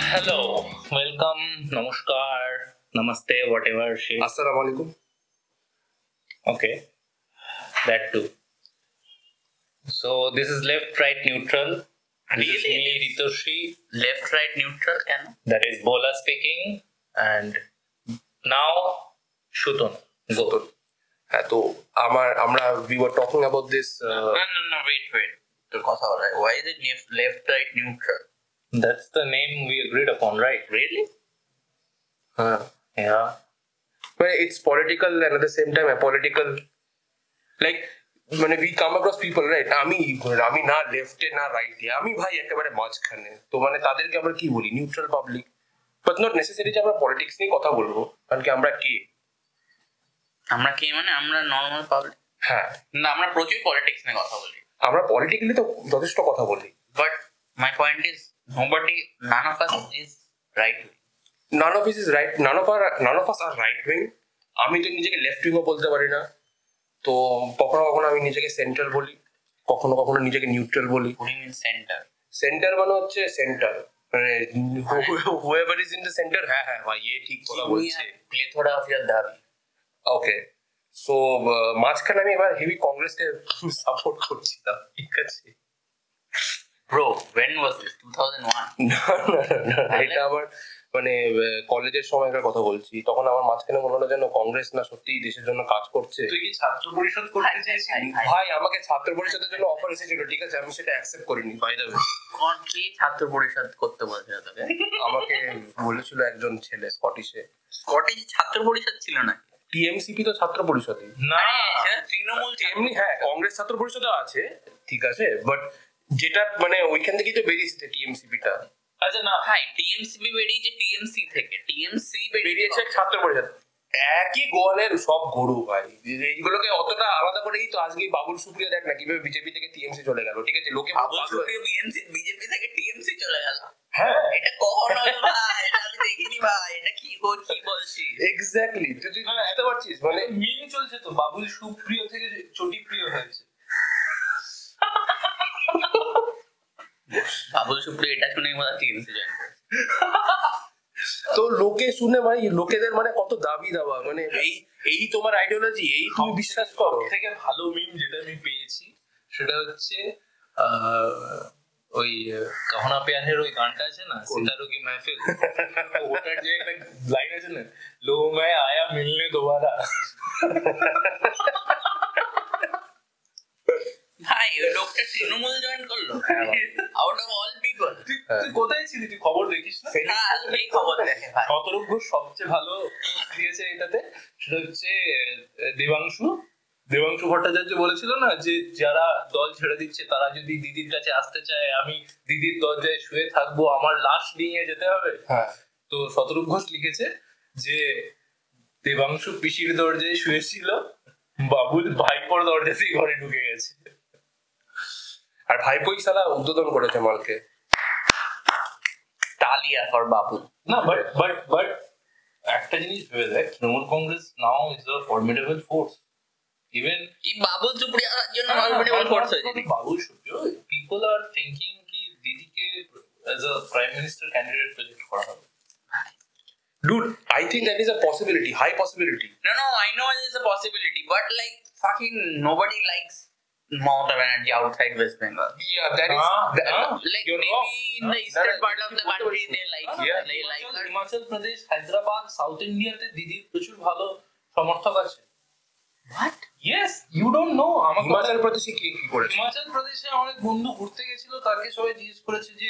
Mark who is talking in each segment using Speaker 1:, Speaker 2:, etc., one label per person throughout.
Speaker 1: Hello, welcome, namaskar, namaste, whatever shit.
Speaker 2: Assalamu alaikum.
Speaker 1: Okay, that too. So this is left, right, neutral. This is me, Ritoshi.
Speaker 3: Left, right, neutral, can?
Speaker 1: That is Bola speaking. And now, Shuton. Go.
Speaker 2: হ্যাঁ তো আমরা we were talking about this
Speaker 3: No, wait. তোর কথা বলা why is it left, right, neutral?
Speaker 1: That's the name we agreed upon, right?
Speaker 3: Really?
Speaker 2: হ্যাঁ
Speaker 1: Yeah.
Speaker 2: মানে it's political and at the same time apolitical, like মানে we come across people, right? আমি না লেফটে না রাইটে, আমি ভাই একেবারে মাঝখানে, তো মানে তাদেরকে আমরা কি বলি? Neutral public, but not necessary যে আমরা পলিটিক্স নিয়ে কথা বলবো, কারণ কি আমরা কি
Speaker 3: মানে আমরা নর্মাল পাবলিক।
Speaker 2: হ্যাঁ
Speaker 3: না, আমরা প্রচুর পলিটিক্স নিয়ে কথা বলি,
Speaker 2: আমরা পলিটিক্যালি তো যথেষ্ট কথা বলি,
Speaker 3: but my point is none of us is right wing.
Speaker 2: none of us is right, none of us are right wing. আমি তো নিজেকে লেফট উইংও বলতে পারি না, তো কখনো কখনো আমি নিজেকে সেন্ট্রাল বলি, কখনো কখনো নিজেকে নিউট্রাল বলি।
Speaker 3: What do you mean center?
Speaker 2: Centre মানে হচ্ছে সেন্টার, মানে whoever is in the center, হ্যাঁ ভাই এই ঠিক কথা বলছে।
Speaker 3: Plethora of your দাবি।
Speaker 2: ওকে, সো মাঝখানে আমি এবার হেভি কংগ্রেসকে সাপোর্ট করছিলাম, ঠিক আছে?
Speaker 3: Bro, when was this? 2001?
Speaker 2: না, এটা আবার মানে কলেজের সময়কার কথা বলছি, তখন আমার মাঝখানে মনে হলো যেন কংগ্রেস না সত্যিই দেশের জন্য কাজ করছে।
Speaker 1: তুই কি ছাত্র পরিষদ করতে চাইছিস?
Speaker 2: ভাই আমাকে ছাত্র পরিষদের জন্য অফার এসেছিল, ঠিক আছে, আমি সেটা অ্যাকসেপ্ট করিনি। বাই দ্য ওয়ে,
Speaker 3: কি ছাত্র পরিষদ করতে বলছিল তোকে?
Speaker 2: আমাকে বলেছিল একজন ছেলে স্কটিশে।
Speaker 3: স্কটিশ ছাত্র পরিষদ ছিল না?
Speaker 2: টিএমসিপি তো ছাত্র পরিষদই
Speaker 1: না,
Speaker 3: তৃণমূল
Speaker 2: এমনি, হ্যাঁ কংগ্রেস ছাত্র পরিষদও আছে, ঠিক আছে, বাট যেটা মানে ওইখান থেকেই তো বেরিয়েছে টিএমসিপিটা।
Speaker 1: আচ্ছা না
Speaker 3: ভাই, টিএমসিপি বেরিয়েছে টিএমসি থেকে, টিএমসি
Speaker 2: বেরিয়েছে ছাত্র পরিষদ, একই গোয়ালের সব গরু ভাই। এইগুলোকে অতটা আলাদা করেই তো আজকে বাবুল সুপ্রিয় দেখ না কিভাবে বিজেপি থেকে টিএমসি চলে গেল, ঠিক আছে? লোকে
Speaker 3: বাবুল সুপ্রিয় বিজেপি থেকে টিএমসি চলে গেল।
Speaker 2: হ্যাঁ,
Speaker 3: এটা কখন হলো ভাই? এটা আমি দেখিনি ভাই, এটা কি বলছিস?
Speaker 2: এক্স্যাক্টলি, তুই বুঝতে পারছিস? মানে
Speaker 1: মিম চলছে তো, বাবুল সুপ্রিয় থেকে চটি প্রিয় হয়েছে।
Speaker 3: বাবুল সুপ্রিয় এটা শুনে মনে হয় টিএমসি জয়েন করেছে।
Speaker 2: তো লোকে শুনে ভাই, লোকেদের মানে কত দাবি দাবা, মানে এই তোমার আইডিওলজি, এই তুমি বিশ্বাস করো।
Speaker 1: থেকে ভালো মিম যেটা আমি পেয়েছি সেটা হচ্ছে ওই কাহনা প্যারের ওই গানটা আছে না, সিতারো কি মাহফিল, ওটার যে একটা লাইন আছে না, লো मैं आया मिलने दोबारा।
Speaker 3: ভাই ওই লোকটা তৃণমূল জয়েন করলো আউট অফ অল পিপল।
Speaker 1: তুই কোথায় ছিলি? তুই খবর দেখিস না?
Speaker 3: এই খবর দেখে ভাই।
Speaker 1: শতরূপ ঘোষ সবচেয়ে ভালো দিয়েছে এটাতে, সেটা হচ্ছে দেবাংশু ভট্টাচার্য বলেছিল না যে যারা দল ছেড়ে দিচ্ছে তারা যদি দিদির কাছে আসতে চায়, আমি দিদির দরজায় শুয়ে থাকবো, আমার লাশ নিয়ে যেতে হবে।
Speaker 2: হ্যাঁ,
Speaker 1: তো শতরূপ ঘোষ লিখেছে যে দেবাংশু পিসির দরজায় শুয়েছিল, বাবুল ভাইপোর দরজাতেই ঘরে ঢুকে গেছে।
Speaker 2: আর ভাইপোই সালা উদ্বোধন করেছে মালকে।
Speaker 3: তালিয়া ফর বাবুল।
Speaker 1: না, বাট একটা জিনিস ভেবে দেখ, Trinamool Congress now is a formidable force. Even
Speaker 3: কি বাবুল সুপ্রিয়ার জন্য ফর্মিডেবল ফোর্স হয়েছে?
Speaker 1: বাবুল সুপ্রিয়, পিপল আর থিংকিং কি দিদিকে as a prime minister candidate project করা হবে।
Speaker 2: Dude, I think that is a possibility, high possibility.
Speaker 3: No, I know it is a possibility, but like fucking nobody likes Mamata Banerjee outside West Bengal.
Speaker 2: Yeah, that is
Speaker 3: Like
Speaker 2: you're
Speaker 3: maybe
Speaker 2: wrong.
Speaker 3: in the eastern part of the country they like
Speaker 2: Yeah.
Speaker 3: they like her.
Speaker 1: Himachal Pradesh, Hyderabad, south ইন্ডিয়াতে দিদির প্রচুর ভালো সমর্থক আছে।
Speaker 3: What?
Speaker 1: Yes, you don't know. আমাকে
Speaker 2: হিমাচল প্রদেশে কি করেছে?
Speaker 1: হিমাচল প্রদেশে অনেক বন্ধু ঘুরতে গেছিল, তাকে সবাই জিজ্ঞেস করেছে যে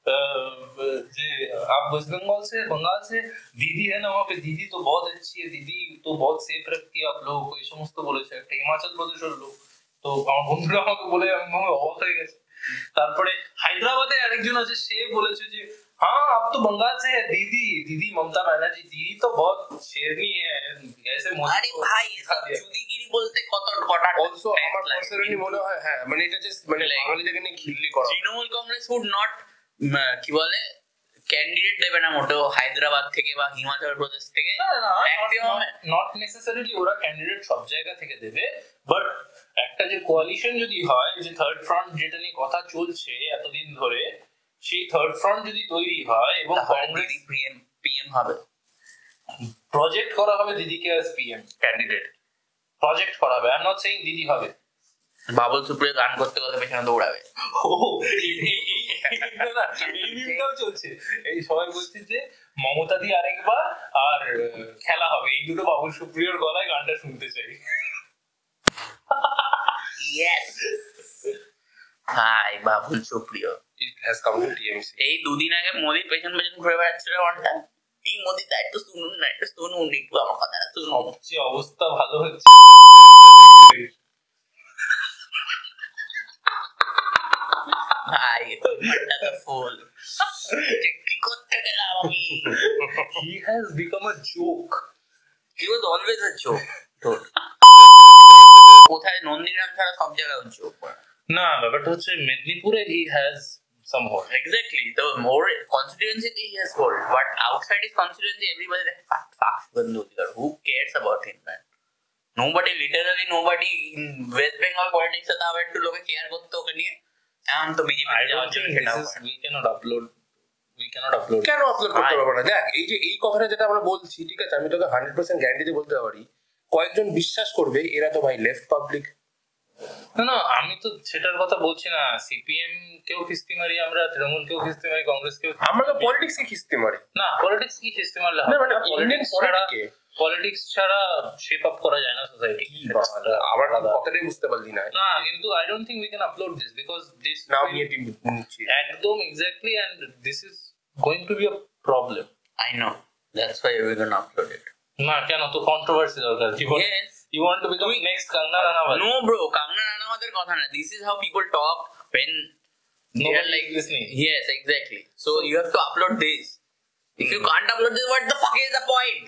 Speaker 1: आप वेस्ट बंगाल से दीदी है ना वहाँ पे, दीदी तो बहुत अच्छी है, दीदी तो बहुत सेफ रखती है आप लोगों को, এই সমস্ত বলেছে একটা হিমাচল প্রদেশের লোক। তো আমার বন্ধুরা আমাকে বলে আমি অবাক হয়ে গেছে। তারপরে হায়দ্রাবাদে আরেকজন আছে, সে বলেছে যে हाँ आप तो बंगाल से है, दीदी ममता बनर्जी, दीदी तो बहुत शेरनी है, ऐसे
Speaker 3: আরে ভাই চুদিগিরি বলতে কটা
Speaker 2: অলসো আমার পার্সোনালি মনে হয়, হ্যাঁ মানে এটা জাস্ট মানে বাঙালিদেরকে নিয়ে খিল্লি করা।
Speaker 3: তৃণমূল কংগ্রেস উড নট কি বলে ক্যান্ডিডেট দেবে না মোটেও হায়দ্রাবাদ থেকে বা হিমাচল প্রদেশ থেকে।
Speaker 1: নট নেসেসারিলি ওরা ক্যান্ডিডেট সব জায়গা থেকে দেবে, বাট একটা যে কোয়ালিশন যদি হয়, যে থার্ড ফ্রন্ট যেটা নিয়ে কথা চলছে এতদিন ধরে, সেই থার্ড ফ্রন্ট যদি তৈরি হয় এবং
Speaker 3: তাহলে
Speaker 1: কংগ্রেস
Speaker 3: দিদি পিএম হবে,
Speaker 1: প্রজেক্ট করা হবে দিদিকে অ্যাজ পিএম ক্যান্ডিডেট, প্রজেক্ট করা হবে। আই এম নট সেইং দিদি হবে।
Speaker 3: বাবুল সুপ্রিয় গান করতে করতে পেছনে দৌড়াবে।
Speaker 1: ও না, এই মিমটাও চলছে, এই সবাই বলছে যে মমতা দি আরেকবার আর খেলা হবে, এই দুটো বাবুল সুপ্রিয়র গলায় গানটা শুনতে চাই।
Speaker 3: Yes hi Babul Supriyo.
Speaker 2: It has come to TMC.
Speaker 3: এই দুদিন আগে মোদির পেছন পেছন ঘুরে বেড়াচ্ছিল ঘন্টা, এই মোদি তা একটু শুনুন না, একটু শুনুন, একটু আমার কথাটা শুনুন।
Speaker 1: সবচেয়ে অবস্থা ভালো হচ্ছে
Speaker 3: ভাই ঘন্টা তো ফুল, কি করতে গেলাম আমি?
Speaker 1: he has become a joke.
Speaker 3: He was always a joke. কোথায় নন্দীগ্রাম ছাড়া সব জায়গায় joke করে।
Speaker 1: না, ব্যাপারটা হচ্ছে মেদিনীপুরে he has some hold.
Speaker 3: Exactly. The more constituency he has hold, but outside his constituency, everybody like fuck Bandhu. Who cares about him, man? Nobody, literally nobody in West Bengal politics তাও একটু লোকে care করতে ওকে নিয়ে। এখন তো BJP
Speaker 1: I
Speaker 3: যাওয়ার
Speaker 1: don't
Speaker 3: জন্য
Speaker 1: think
Speaker 3: সেটাও
Speaker 1: this is,
Speaker 3: করে।
Speaker 1: we cannot upload.
Speaker 2: কেন আপলোড করতে পারবো না? দেখ এই যে এই কথাটা যেটা আমরা বলছি, ঠিক আছে, আমি তোকে 100% গ্যারান্টি দিয়ে বলতে পারি কয়েকজন বিশ্বাস করবে, এরা তো ভাই লেফট পাবলিক।
Speaker 1: না, আমি তো সেটার কথা বলছি না। সিপিএম কেও কিস্তি মারি আমরা, তৃণমূল কেও কিস্তি মারি, কংগ্রেস কেও।
Speaker 2: আমরা তো পলিটিক্স কে খিস্তি মারি
Speaker 1: না, পলিটিক্স কি কিস্তি মারলে
Speaker 2: না,
Speaker 1: হবে
Speaker 2: মানে
Speaker 1: না।
Speaker 2: ইন্ডিয়ান পলিটিকে
Speaker 1: পলিটিক্স ছাড়া শেপ আপ করা যায় না সোসাইটি।
Speaker 2: আবার কথাটাই বুঝতে পারলি না।
Speaker 1: না, কিন্তু I don't think we can upload this because this
Speaker 2: now নিয়ে টিম নিচ্ছি
Speaker 1: একদম exactly, and this is going to be a problem.
Speaker 3: I know. That's why we're gonna upload it.
Speaker 1: না, কেন তো কন্ট্রোভার্সি দরকার জীবনে?
Speaker 3: Yes.
Speaker 1: You want to become next Kangna Ranaut?
Speaker 3: No, bro. Kangna Ranaut's কথা না. This is how people talk when they are
Speaker 1: Nobody
Speaker 3: like
Speaker 1: is listening.
Speaker 3: Yes, exactly. So you have to upload this. If you can't upload this, what the fuck is the point?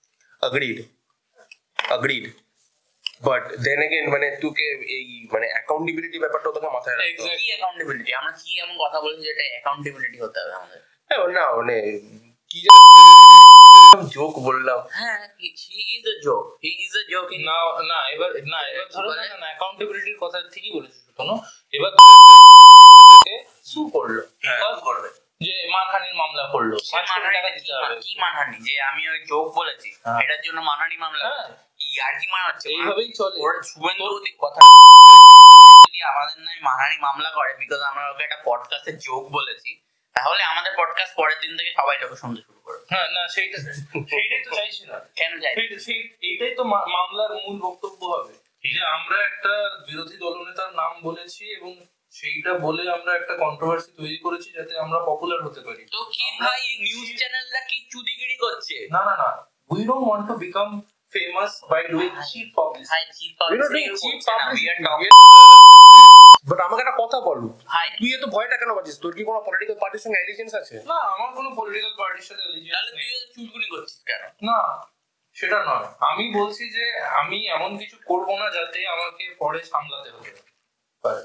Speaker 2: agreed but then again মানে তোকে এই মানে accountability ব্যাপারটা তোকে মাথায় রাখতে হবে।
Speaker 1: Exactly.
Speaker 3: কি accountability? আমরা কি এমন কথা বলছি যেটা accountability হতে হবে আমাদের?
Speaker 2: হ্যাঁ, না মানে কি যেন জোক বললাম।
Speaker 3: হ্যাঁ, he is a joke. He is a joke in
Speaker 1: এবার ধরো
Speaker 3: বলে?
Speaker 1: না অ্যাকাউন্টেবিলিটির কথা ঠিকই বলেছিস, শোনো এবার সু করলো,
Speaker 3: Because করবে।
Speaker 1: যে মানহানির মামলা করলো,
Speaker 3: সে
Speaker 1: 5 কোটি টাকা
Speaker 3: মানহানি
Speaker 1: দিতে হবে।
Speaker 3: কি মানহানি? যে আমি ওই জোক বলেছি
Speaker 1: হ্যাঁ।
Speaker 3: এটার জন্য মানহানি মামলা
Speaker 1: হ্যাঁ।
Speaker 3: কি আর কি মানাচ্ছে?
Speaker 1: এইভাবেই চলে।
Speaker 3: ওর শুভেন্দু অধিক কথা যদি আমাদের নয় মানহানি মামলা করে বিকজ আমরা ওকে একটা পডকাস্টে জোক বলেছি, তাহলে আমাদের পডকাস্ট পরের দিন থেকে সবাই লোকে শুনতে শুরু করবে।
Speaker 1: হ্যাঁ, না সেইটাই তো চাইছি না।
Speaker 3: কেন যাই?
Speaker 1: এইটাই তো মামলার মূল বক্তব্য হবে, যে আমরা একটা বিরোধী দলনেতার নাম বলেছি এবং সেইটা বলে আমরা একটা কন্ট্রোভার্সি তৈরি করেছি যাতে আমরা পপুলার হতে পারি।
Speaker 3: তো কি ভাই নিউজ চ্যানেলরা কি চুদিগিরি করছে?
Speaker 1: না, we don't want to become famous by doing cheap publicity.
Speaker 3: ভাই cheap
Speaker 2: We don't
Speaker 3: publicity
Speaker 2: do cheap
Speaker 3: করছে না, we are
Speaker 2: publicity.
Speaker 3: talking
Speaker 2: বাট আমাকে একটা কথা বল,
Speaker 3: ভাই।
Speaker 2: তুই এত ভয়টা কেন পাচ্ছিস? তোর কি কোনো পলিটিক্যাল পার্টির সঙ্গে অ্যালিগেশনস আছে?
Speaker 1: না, আমার কোনো পলিটিক্যাল পার্টির সাথে
Speaker 3: তাহলে
Speaker 1: allegiance
Speaker 3: তুই
Speaker 1: নেই।
Speaker 3: চুলগুলি করছিস কেন?
Speaker 1: না, সেটা নয়। আমি বলছি যে আমি এমন কিছু করব না যাতে আমাকে পরে সামলাতে হতে পারে।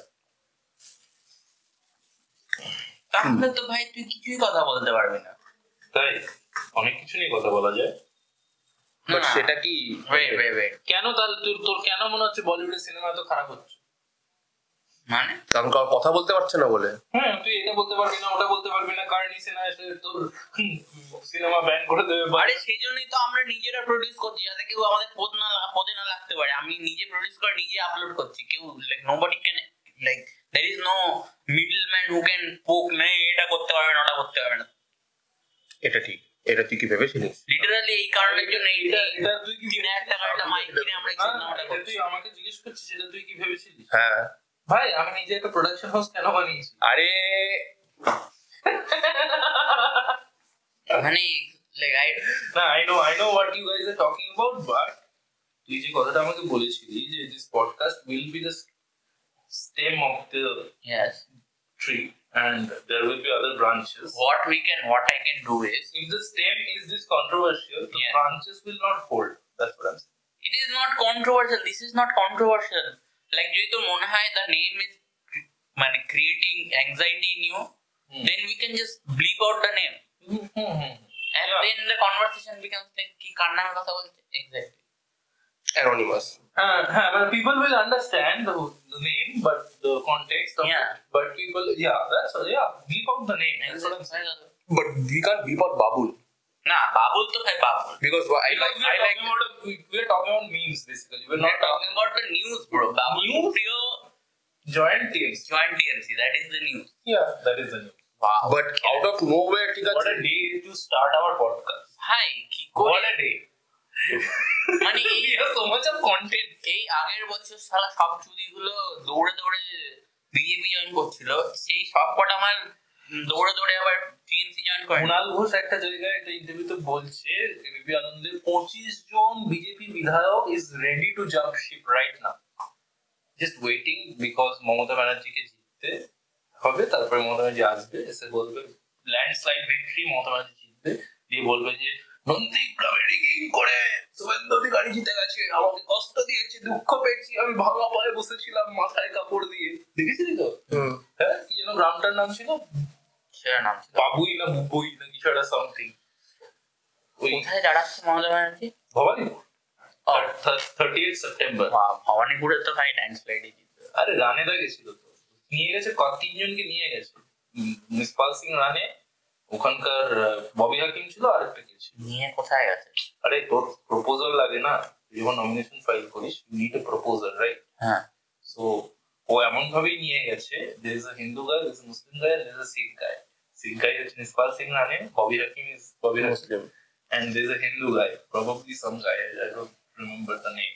Speaker 3: তাহলে তো ভাই তুই কিছুই কথা বলতে পারবি না।
Speaker 1: তাই অনেক কিছু নিয়ে কথা বলা যায়।
Speaker 2: বাট
Speaker 3: না।
Speaker 2: সেটা কি
Speaker 3: wait.
Speaker 1: কেন তাহলে তোর কেন মনে হচ্ছে বলিউডের সিনেমা এত খারাপ হচ্ছে?
Speaker 3: মানে
Speaker 2: কারণ কারো কথা বলতে পারছে না বলে?
Speaker 1: হ্যাঁ, তুই এটা বলতে পারবি না, ওটা বলতে পারবি না, কারণ সিনেমা এসে তোর সিনেমা ব্যান করে দেবে।
Speaker 3: আরে সেই জন্যই তো আমরা নিজেরা প্রডিউস করছি যাতে কেউ আমাদের পদে না লাগতে পারে। আমি নিজে প্রডিউস করে নিজে আপলোড করছি, কেউ like nobody can like there is no middleman who can poke নেই এটা করতে পারবে না ওটা করতে পারবে না।
Speaker 2: এটা ঠিক, এটা তুই কি ভেবেছিলিস?
Speaker 3: লিটারালি এই কারণের জন্য
Speaker 1: এটা তুই কি
Speaker 3: 3,000 টাকার একটা মাইক কিনে আমরা এই সিনেমাটা
Speaker 1: এটা
Speaker 3: করছি।
Speaker 1: তুই আমাকে জিজ্ঞেস করছিস, সেটা তুই কি ভেবেছিলিস?
Speaker 2: হ্যাঁ,
Speaker 1: ভাই আমি নিজে একটা প্রোডাকশন হাউস কেন বানিয়েছি?
Speaker 2: আরে
Speaker 3: মানে like
Speaker 1: I know what you guys are talking about, but তুই যে কথাটা আমাকে বলেছিলি যে this podcast will be the stem of the
Speaker 3: yes
Speaker 1: tree and there will be other branches.
Speaker 3: what I can do is
Speaker 1: If the stem is this controversial, the
Speaker 3: Yeah.
Speaker 1: branches will not hold. That's what I'm saying.
Speaker 3: it is not controversial, this is not controversial. Like যদি তোর মনে হয় the name is মানে creating anxiety in you, then we can just bleep out the name and
Speaker 1: Yeah.
Speaker 3: then the conversation becomes like কি কার নামে কথা বলছে exactly.
Speaker 2: Anonymous.
Speaker 1: But people will understand the name, but the context of
Speaker 3: Yeah.
Speaker 1: it. But people, that's beep out the name. That's what I'm saying.
Speaker 2: But we can't beep out Babul.
Speaker 3: না বাবুল তো ভাই Babul
Speaker 2: Because I like
Speaker 1: We're talking about memes basically. We're not
Speaker 3: We're talking about the news, bro. Babul
Speaker 1: News?
Speaker 3: Priyo
Speaker 1: joint teams.
Speaker 3: joined TMC. That is the news.
Speaker 1: Yeah, that is the news.
Speaker 3: Wow.
Speaker 2: but out of nowhere ঠিক
Speaker 1: What
Speaker 2: আছে
Speaker 1: a day to start our podcast.
Speaker 3: Hi, কি
Speaker 1: What
Speaker 3: করে
Speaker 1: a day.
Speaker 3: মানে
Speaker 1: We have so much of content.
Speaker 3: এই আগের বছর সারা সব চুদিগুলো দৌড়ে দৌড়ে বিজেপি জয়েন করছিল সেই সব কটা আমার দৌড়ে দৌড়ে আবার টিএমসি জয়েন করে
Speaker 1: কুণাল ঘোষ একটা জায়গায় একটা ইন্টারভিউতে বলছে এবিপি আনন্দে 25 জন বিজেপি বিধায়ক is ready to jump ship right now just waiting because Mamata ব্যানার্জিকে জিততে হবে তারপরে মমতা ব্যানার্জি আসবে এসে বলবে ল্যান্ডস্লাইড ভিক্টরি মমতা ব্যানার্জি জিতবে দিয়ে বলবে যে নন্দীগ্রামে রিগিং করে শুভেন্দু অধিকারী জিতে গেছে আমাকে কষ্ট দিয়েছে দুঃখ পেয়েছি আমি ভাঙা পায়ে বসেছিলাম মাথায় কাপড় দিয়ে দেখেছিলি তো হ্যাঁ কি যেন গ্রামটার নাম ছিল
Speaker 3: সেটা নাম ছিল
Speaker 1: বাবুই না বুবুই না কিছু একটা সামথিং ওই
Speaker 3: কোথায় দাঁড়াচ্ছে মমতা ব্যানার্জি
Speaker 1: ভবানীপুর 30th সেপ্টেম্বর
Speaker 3: ভবানীপুরের তো ভাই ল্যান্ডস্লাইডে জিতবে
Speaker 1: আরে রানেদা গেছিল তো নিয়ে গেছে তিনজনকে নিয়ে গেছে মিসপাল সিং রানে ওখানকার ববি হাকিম ছিল আর একটা কে ছিল
Speaker 3: নিয়ে কোথায় গেছে
Speaker 1: আরে তোর প্রপোজাল লাগে না তুই যখন নমিনেশন ফাইল করিস you need a proposal right
Speaker 3: হ্যাঁ
Speaker 1: সো ও এমন ভাবেই নিয়ে গেছে there is a Hindu guy, there is a Muslim guy, and there is a Sikh guy. Sikh guy is Mispal Singh Rane, Bobby Hakim is Bobby Hakim,
Speaker 2: Muslim.
Speaker 1: and there is a Hindu guy, probably some guy, I don't remember the name.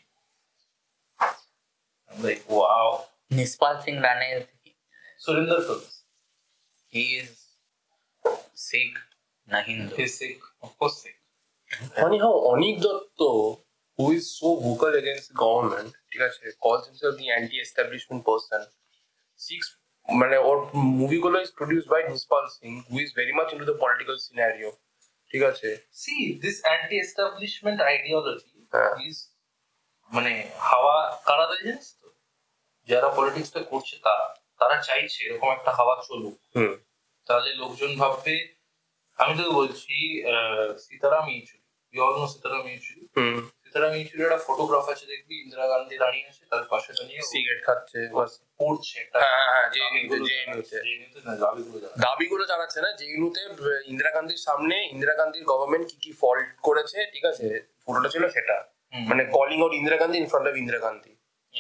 Speaker 1: I'm like, wow.
Speaker 3: Nishpal Singh Rane
Speaker 1: Surinder Films.
Speaker 3: He is Sikh না Hindu
Speaker 1: He's Sikh, of course Sikh.
Speaker 2: funny how Anik Datta, who is so vocal against the government, ঠিক আছে, calls himself the anti-establishment person. Seeks, মানে ওর মুভিগুলো is produced by Nispal Singh, who is very much into the political scenario. ঠিক আছে,
Speaker 1: See, this anti-establishment ideology
Speaker 2: হ্যাঁ।
Speaker 1: is মানে হাওয়া কারা দেয় জানিস তো যারা পলিটিক্সটা করছে তারা চাইছে এরকম একটা হাওয়া চলুক তাহলে লোকজন ভাববে আমি তো বলছি Sitaram Yechury you all know Sitaram Yechury Sitaram Yechury একটা ফটোগ্রাফ আছে দেখবি ইন্দিরা গান্ধী দাঁড়িয়ে আছে তার পাশে দাঁড়িয়ে
Speaker 2: সিগারেট খাচ্ছে,
Speaker 1: পড়ছে একটা
Speaker 2: দাবিগুলো জানাচ্ছে না জেএনইউতে ইন্দিরা গান্ধীর সামনে ইন্দিরা গান্ধীর গভর্নমেন্ট কি কি ফল্ট করেছে, ঠিক আছে, ফটোটা ছিল সেটা, মানে calling out Indira Gandhi in front of Indira Gandhi.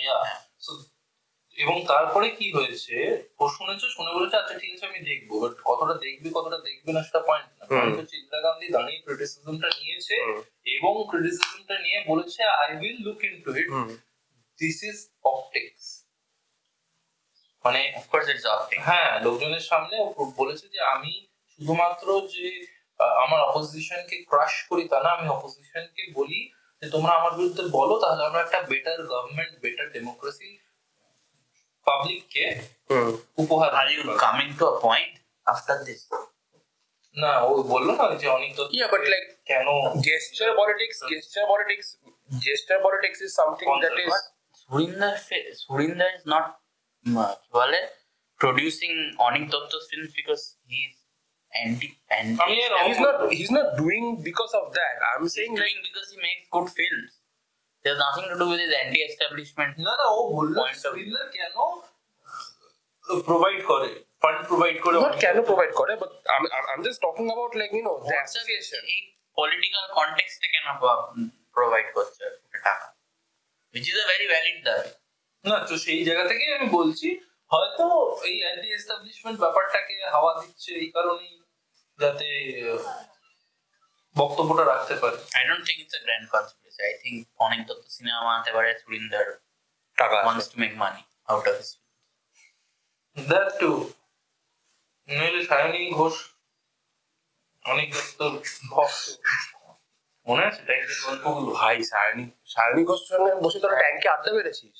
Speaker 1: এবং তারপরে কি হয়েছে ও শুনে বলেছে আচ্ছা ঠিক আছে আমি দেখবো বাট কতটা দেখবে না সেটা পয়েন্ট না, পয়েন্ট হচ্ছে ইন্দিরা গান্ধী দাঁড়িয়ে ক্রিটিসিজমটা নিয়েছে এবং ক্রিটিসিজমটা নিয়ে বলেছে I will look into it, this is optics, মানে
Speaker 3: অফকোর্স ইটস অপটিক্স
Speaker 1: হ্যাঁ লোকজনের সামনে ও বলেছে যে আমি শুধুমাত্র যে আমার অপোজিশনকে ক্রাশ করি তা না, আমি অপোজিশনকে বলি যে তোমরা আমার বিরুদ্ধে বলো তাহলে আমরা একটা বেটার গভর্নমেন্ট বেটার ডেমোক্রেসি পাবলিককে উপহার
Speaker 3: are you coming to a point after this
Speaker 1: না ও বললো না যে অনেক তো
Speaker 2: বাট লাইক
Speaker 1: কেন
Speaker 2: gesture politics is something that is
Speaker 3: Surinder is not কি বলে producing Anik Dutta films because he's anti
Speaker 2: he's not doing because of that. I'm saying
Speaker 3: he's doing because he makes good films. There's nothing to do with his anti-establishment.
Speaker 1: না ও বললো সুরিন্দর কেন provide করে fund provide করে
Speaker 2: not কেন provide করে, but I'm just talking about like you know the association.
Speaker 3: এই political কনটেক্সটে কেন প্রোভাইড করছে টাকা, which is a very valid দাবি।
Speaker 1: না তো সেই জায়গা থেকে আমি বলছি হয়তো এই অ্যান্টি এস্টাবলিশমেন্ট ব্যাপারটাকে হাওয়া দিচ্ছে এই কারণেই যাতে বক্তব্যটা রাখতে পারে।
Speaker 3: I don't think it's a grand conspiracy. I think অনেক দত্ত সিনেমা বানাতে পারে, সুরিন্দর
Speaker 2: টাকা
Speaker 3: wants to make money out of his film.
Speaker 1: That too নইলে সায়নী ঘোষ অনেক দত্তর ভক্ত মনে আছে ট্যাঙ্কের গল্পগুলো
Speaker 2: ভাই সায়নী ঘোষের সঙ্গে বসে তোরা ট্যাঙ্কে আড্ডা মেরেছিস?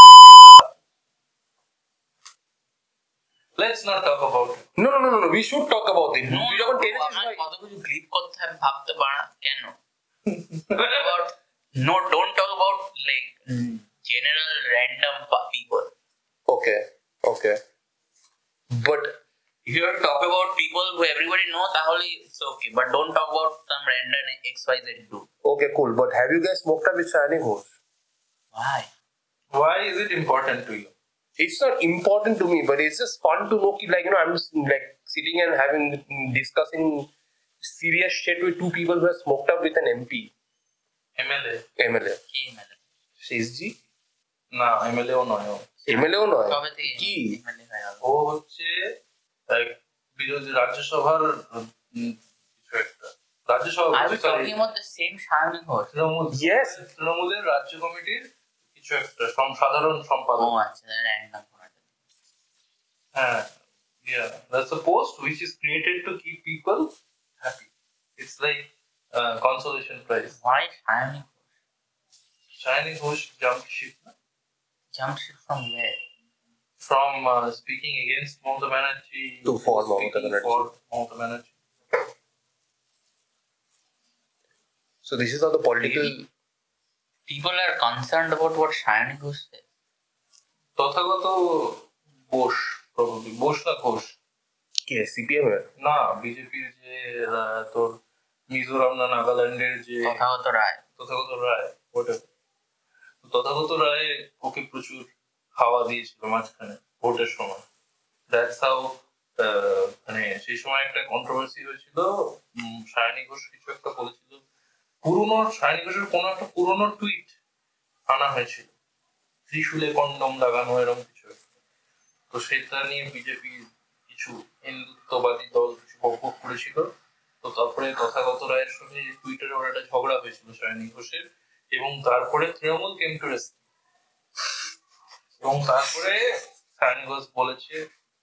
Speaker 1: Let's not talk about it.
Speaker 2: No, we should talk about it. তুই যখন টেনেছিস
Speaker 3: আমার
Speaker 2: ভাই
Speaker 3: কত কিছু ক্লিপ করতে হবে ভাবতে পারা কেন? About no, don't talk about like general random people.
Speaker 2: Okay. But
Speaker 3: If you talk about people who everybody know, তাহলে it's okay. But don't talk about some random XYZ dude.
Speaker 2: okay, cool. But have you guys smoked up with Saini Ghosh?
Speaker 3: Why?
Speaker 1: Why is it important to you?
Speaker 2: It's not important to me, but it's just fun to know, like, I'm just, like, sitting and discussing serious shit with two people who have smoked up with an MP,
Speaker 1: MLA?
Speaker 2: MLA.
Speaker 1: শেষজি? না, MLA ও নয় ও।
Speaker 2: MLA ও নয়
Speaker 3: কবে থেকে
Speaker 2: কি?
Speaker 3: MLA হয়ে গেল?
Speaker 1: ও হচ্ছে বিরোধী রাজ্যসভার কিছু একটা Rajya Sabha
Speaker 3: Are we talking about the same Shayani Ghosh?
Speaker 1: Trinamool,
Speaker 2: Yes.
Speaker 1: তৃণমূলের রাজ্য কমিটির কিছু একটা সাধারণ সম্পাদক।
Speaker 3: Oh, আচ্ছা, random.
Speaker 1: হ্যাঁ, yeah, that's a post which is created to keep people happy. It's like consolation prize.
Speaker 3: Why Shayani Ghosh?
Speaker 1: Shiny Ghosh jumped ship
Speaker 3: Jump ship from where?
Speaker 1: from speaking against Mamata Banerjee
Speaker 2: To for Mamata
Speaker 1: speaking
Speaker 2: Banerjee.
Speaker 1: for Mamata Banerjee.
Speaker 2: So this is how the political.
Speaker 3: Really? People are concerned about what Shayani Ghosh says.
Speaker 1: Tathagata Bose, probably Bose না ঘোষ,
Speaker 2: কে CPM এর?
Speaker 1: না বিজেপির যে তোর মিজোরাম না নাগাল্যান্ডের যে
Speaker 3: তথাগত রায়।
Speaker 1: তথাগত রায়, ওটা তথাগত রায় ওকে প্রচুর হাওয়া দিয়েছিল মাঝখানে ভোটের সময়। দ্যাটস হাউ মানে সেই সময় একটা কন্ট্রোভার্সি হয়েছিল। সায়নী ঘোষ কিছু একটা বলেছিল, পুরনো সায়নী ঘোষের কোনো একটা পুরনো টুইট আনা হয়েছিল, ত্রিশূলে কন্ডম লাগানো এরকম কিছু একটা। তো সেটা নিয়ে বিজেপি কিছু হিন্দুত্ববাদী দল কিছু বকবক করেছিল। তো তারপরে তথাগত রায়ের সঙ্গে টুইটারে ওর একটা ঝগড়া হয়েছিল সায়নী ঘোষের, এবং তারপরে তৃণমূল কেম টু রেস্কিউ, এবং তারপরে সায়নী ঘোষ বলেছে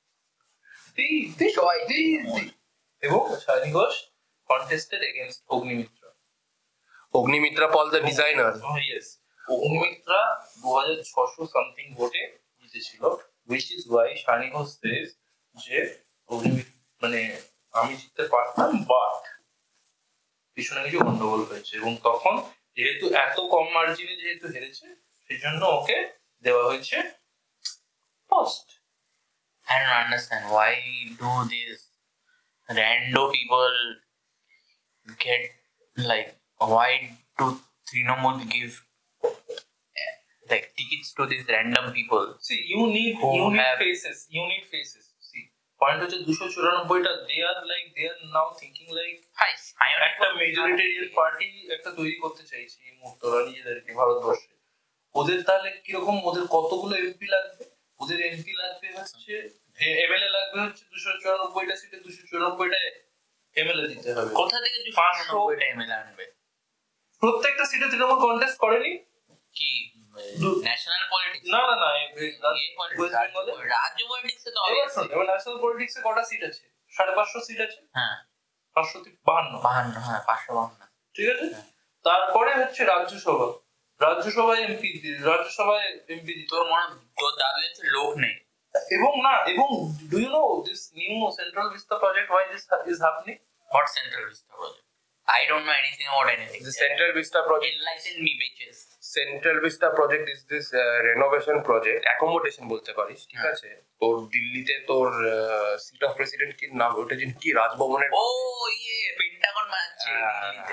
Speaker 1: এবং Saayoni Ghosh contested against Agnimitra.
Speaker 2: Agnimitra Paul the designer.
Speaker 1: Yes, Agnimitra 2600 something ভোটে জিতেছিল, which is why Sayani Ghosh says যে অগ্নিমিত্রা মানে আমি জিততে পারতাম, বাট পিছনে কিছু গন্ডগোল হয়েছে, এবং তখন যেহেতু এত কম মার্জিনে যেহেতু হেরেছে সেই জন্য ওকে দেওয়া হয়েছে post.
Speaker 3: I don't understand why do these rando people get like, why do Trinamool give like tickets to these random people?
Speaker 1: See, you need faces. You need faces. See, point হচ্ছে 294টা, they are now thinking like
Speaker 3: Hi, I am
Speaker 1: একটা majoritarian party একটা তৈরি করতে চাইছে এই মুহূর্তে ওরা নিজেদেরকে ভারতবর্ষে। ওদের তাহলে কিরকম, ওদের কতগুলো এমপি লাগবে? ওদের এমপি লাগবে হচ্ছে এমএলএ লাগবে হচ্ছে 294টা সিটে 294টা এমএলএ দিতে হবে।
Speaker 3: কোথা থেকে 290টা এমএলএ আনবে?
Speaker 1: প্রত্যেকটা সিটে তৃণমূল কন্টেস্ট করেনি
Speaker 3: কি ন্যাশনাল পলিটিক্স?
Speaker 1: না না না,
Speaker 3: রাজ্য পলিটিক্সে তো
Speaker 1: এবার ন্যাশনাল পলিটিক্সে কটা সিট আছে? 550 সিট আছে।
Speaker 3: হ্যাঁ,
Speaker 1: 552।
Speaker 3: হ্যাঁ 552।
Speaker 1: ঠিক আছে, তারপরে হচ্ছে রাজ্যসভায় এমপি
Speaker 3: তোর মনে তোর দাবি হচ্ছে লোক নেই?
Speaker 1: এবং না, এবং do you know this new Central Vista project, why this is happening?
Speaker 3: What Central Vista project? I don't know anything about anything.
Speaker 2: The Central Vista project.
Speaker 3: Enlighten me, bitches.
Speaker 2: Central Vista project is this renovation project, accommodation বলতে পারিস, ঠিক আছে? তোর দিল্লিতে তোর seat of president কি নাম, ওটা যে কি রাজভবনের,
Speaker 3: ও ইয়ে পেন্টাগন বানাচ্ছে দিল্লিতে।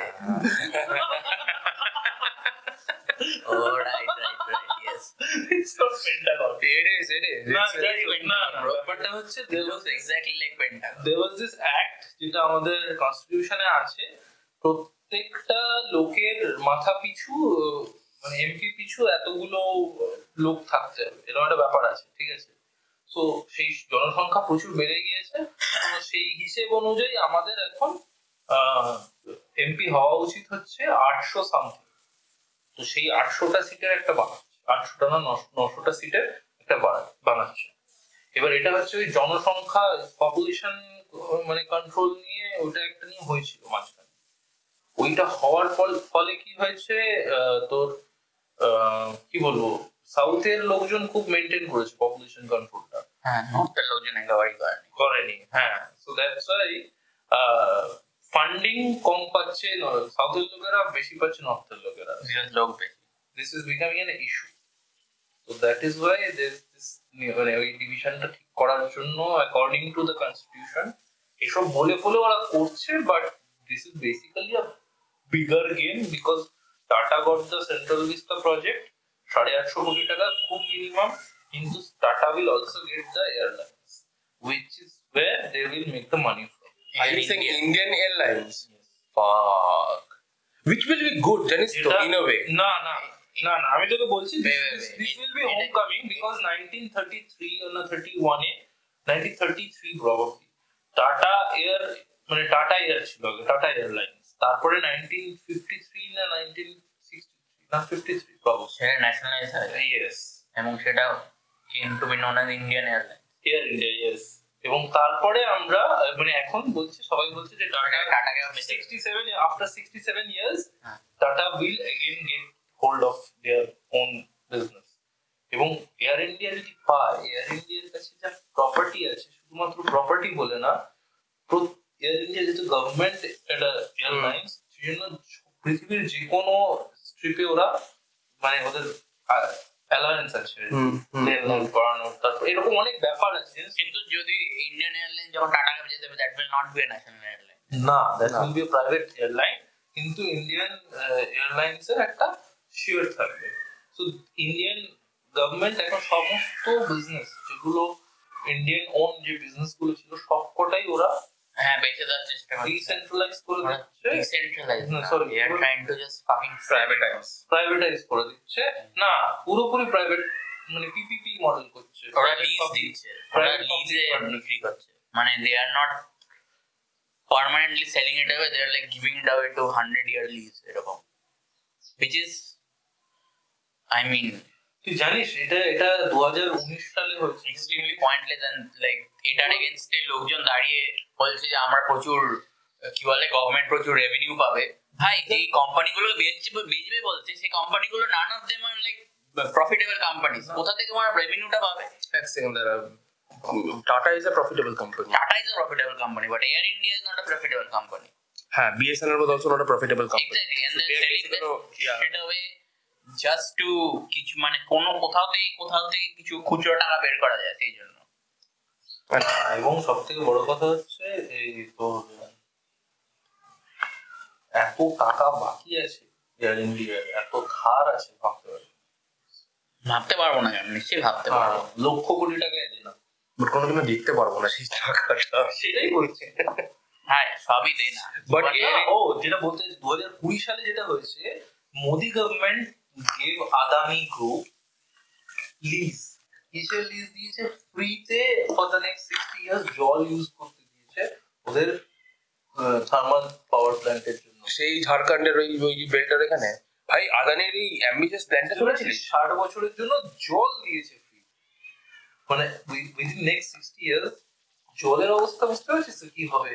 Speaker 3: Oh right, yes.
Speaker 1: It's not Pentagon.
Speaker 2: it is
Speaker 1: না,
Speaker 2: It's,
Speaker 1: যাই হোক, না, ব্যাপারটা হচ্ছে
Speaker 3: It looks exactly like Pentagon.
Speaker 1: there was this act যেটা আমাদের কনস্টিটিউশনে আছে, প্রত্যেকটা লোকের মাথা পিছু মানে এমপি পিছু এতগুলো লোক থাকতে হবে, এরকম একটা ব্যাপার আছে, ঠিক আছে? তো সেই জনসংখ্যা প্রচুর বেড়ে গিয়েছে, তো সেই হিসেব অনুযায়ী আমাদের এখন এমপি হওয়া উচিত হচ্ছে 800 সামথিং। তো সেই 800টা সিটের একটা বানাচ্ছে, 800টা না 900টা সিটের একটা বানাচ্ছে। এবার এটা হচ্ছে ওই জনসংখ্যা পপুলেশন মানে কন্ট্রোল নিয়ে ওটা একটা নিয়ে হয়েছিল মাঝখানে। ওইটা হওয়ার ফলে কি হয়েছে, তোর কি বলবো, সাউথের লোকজন খুব মেনটেন করেছে পপুলেশন কন্ট্রোলটা,
Speaker 3: হ্যাঁ, নর্থের লোকজন একেবারেই
Speaker 1: করেনি। হ্যাঁ, সো দ্যাটস ওয়াই ফান্ডিং কম পাচ্ছে সাউথের লোকেরা, বেশি পাচ্ছে নর্থের লোকেরা।
Speaker 3: লোক বেশি।
Speaker 1: This is becoming an issue. So that is why there's this মানে ওই ডিভিশনটা ঠিক করার জন্য অ্যাকর্ডিং টু দ্য কনস্টিটিউশন এসব বলে ওরা করছে, but this is basically a bigger game because Tata got the Central Vista project 850 কোটি টাকা খুব মিনিমাম, কিন্তু Tata will also get the airlines, which is where they will make the money from.
Speaker 2: Are you saying Indian Airlines? Fuck. Which will be good, জানিস তো, in a way.
Speaker 1: না না না না, আমি তোকে বলছি
Speaker 3: Wait.
Speaker 1: this will be homecoming because 1933 or না 31 এ 1933 probably টাটা এয়ার মানে টাটা এয়ার ছিল আগে, টাটা এয়ারলাইন্স। তারপরে 1953 না 1963 না 53 probably
Speaker 3: সেটা ন্যাশনালাইজ হয়
Speaker 1: yes
Speaker 3: এবং সেটা came to be known as Indian Airlines.
Speaker 1: Air India yes। এবং তারপরে আমরা মানে এখন বলছি, সবাই বলছে যে
Speaker 3: টাটাকে
Speaker 1: 67 after 67 years
Speaker 3: হ্যাঁ।
Speaker 1: Tata will again get hold of their own business। এবং এয়ার ইন্ডিয়া যদি পায়, এয়ার ইন্ডিয়ার কাছে যা প্রপার্টি আছে, শুধুমাত্র প্রপার্টি বলে না, এয়ার ইন্ডিয়া যেহেতু গভর্নমেন্ট একটা এয়ারলাইন্স, সেজন্য পৃথিবীর যে কোনো স্ট্রিপে ওরা মানে ওদের অ্যালায়েন্স আছে, লেনদেন করানোর, তারপর এরকম অনেক ব্যাপার আছে।
Speaker 3: কিন্তু যদি ইন্ডিয়ান এয়ারলাইন যখন টাটাকে বেচে দেবে, that will not be a national airline.
Speaker 1: না, that will be private airline, কিন্তু ইন্ডিয়ান এয়ারলাইন্স এর একটা শেয়ার থাকবে। সো ইন্ডিয়ান গভর্নমেন্ট এখন সমস্ত বিজনেস যেগুলো ইন্ডিয়ান ওন যে বিজনেস গুলো ছিল সবকটাই ওরা
Speaker 3: হ্যাঁ বেচে দেওয়ার চেষ্টা করছে।
Speaker 1: ডিসেন্ট্রালাইজ করে দিচ্ছে,
Speaker 3: ডিসেন্ট্রালাইজ
Speaker 1: না, sorry,
Speaker 3: they are trying to just fucking
Speaker 1: privatise করে দিচ্ছে, না পুরোপুরি প্রাইভেট মানে পিপিপি মডেল করছে,
Speaker 3: ওরা লিজ দিচ্ছে, ওরা লিজে বিক্রি করছে, মানে they are not permanently selling it away, they are like giving it away to 100-year lease এরকম, which is I mean
Speaker 1: তুই জানিস এটা এটা 2019 সালে হয়েছে।
Speaker 3: extremely pointless and like এটার against এ লোকজন দাঁড়িয়ে বলছে যে আমরা প্রচুর কি বলে গভর্নমেন্ট প্রচুর রেভিনিউ পাবে। ভাই যে কোম্পানিগুলো বেচবে বলছে, সেই কোম্পানিগুলো none of them are like profitable companies, কোথা থেকে ওরা রেভিনিউটা পাবে?
Speaker 2: Tata is a profitable company.
Speaker 3: Tata is a profitable company, but Air India is not a profitable company.
Speaker 2: হ্যাঁ, BSNL was also not a profitable company.
Speaker 3: Exactly, and
Speaker 2: So
Speaker 3: they're
Speaker 2: they're
Speaker 3: selling
Speaker 2: basically- yeah.
Speaker 3: that away just to কিছু মানে কোনো কোথাও থেকে কিছু খুচরো টাকা বের করা যায় সেই জন্য।
Speaker 1: এবং সব থেকে বড় কথা হচ্ছে এই তোর এত টাকা বাকি আছে এয়ার ইন্ডিয়ার, এত ধার আছে, ভাবতে পারবো
Speaker 3: না কেন, নিশ্চয়ই ভাবতে পারবো।
Speaker 1: লক্ষ কোটি টাকা এদের না,
Speaker 2: বাট কোনোদিনও দেখতে পারবো না সেই টাকাটা।
Speaker 1: সেটাই বলছে।
Speaker 3: হ্যাঁ সবই দেয় না,
Speaker 1: বাট ও যেটা বলতে 2020 সালে যেটা হয়েছে, Modi government gave Adani group lease, কিসের লিজ দিয়েছে? ফ্রিতে ফর দ্য নেক্সট 60 ইয়ার্স জল ইউজ করতে দিয়েছে ওদের থার্মাল পাওয়ার প্ল্যান্টের জন্য।
Speaker 2: সেই ঝাড়খণ্ডের ওই বেল্টার এখানে ভাই আদানির এই অ্যাম্বিশিয়াস প্ল্যানটা শুনেছিস?
Speaker 1: 60 বছরের জন্য জল দিয়েছে ফ্রি, মানে উইদিন নেক্সট 60 ইয়ার্স জলের অবস্থা বুঝতে পারছিস কি হবে?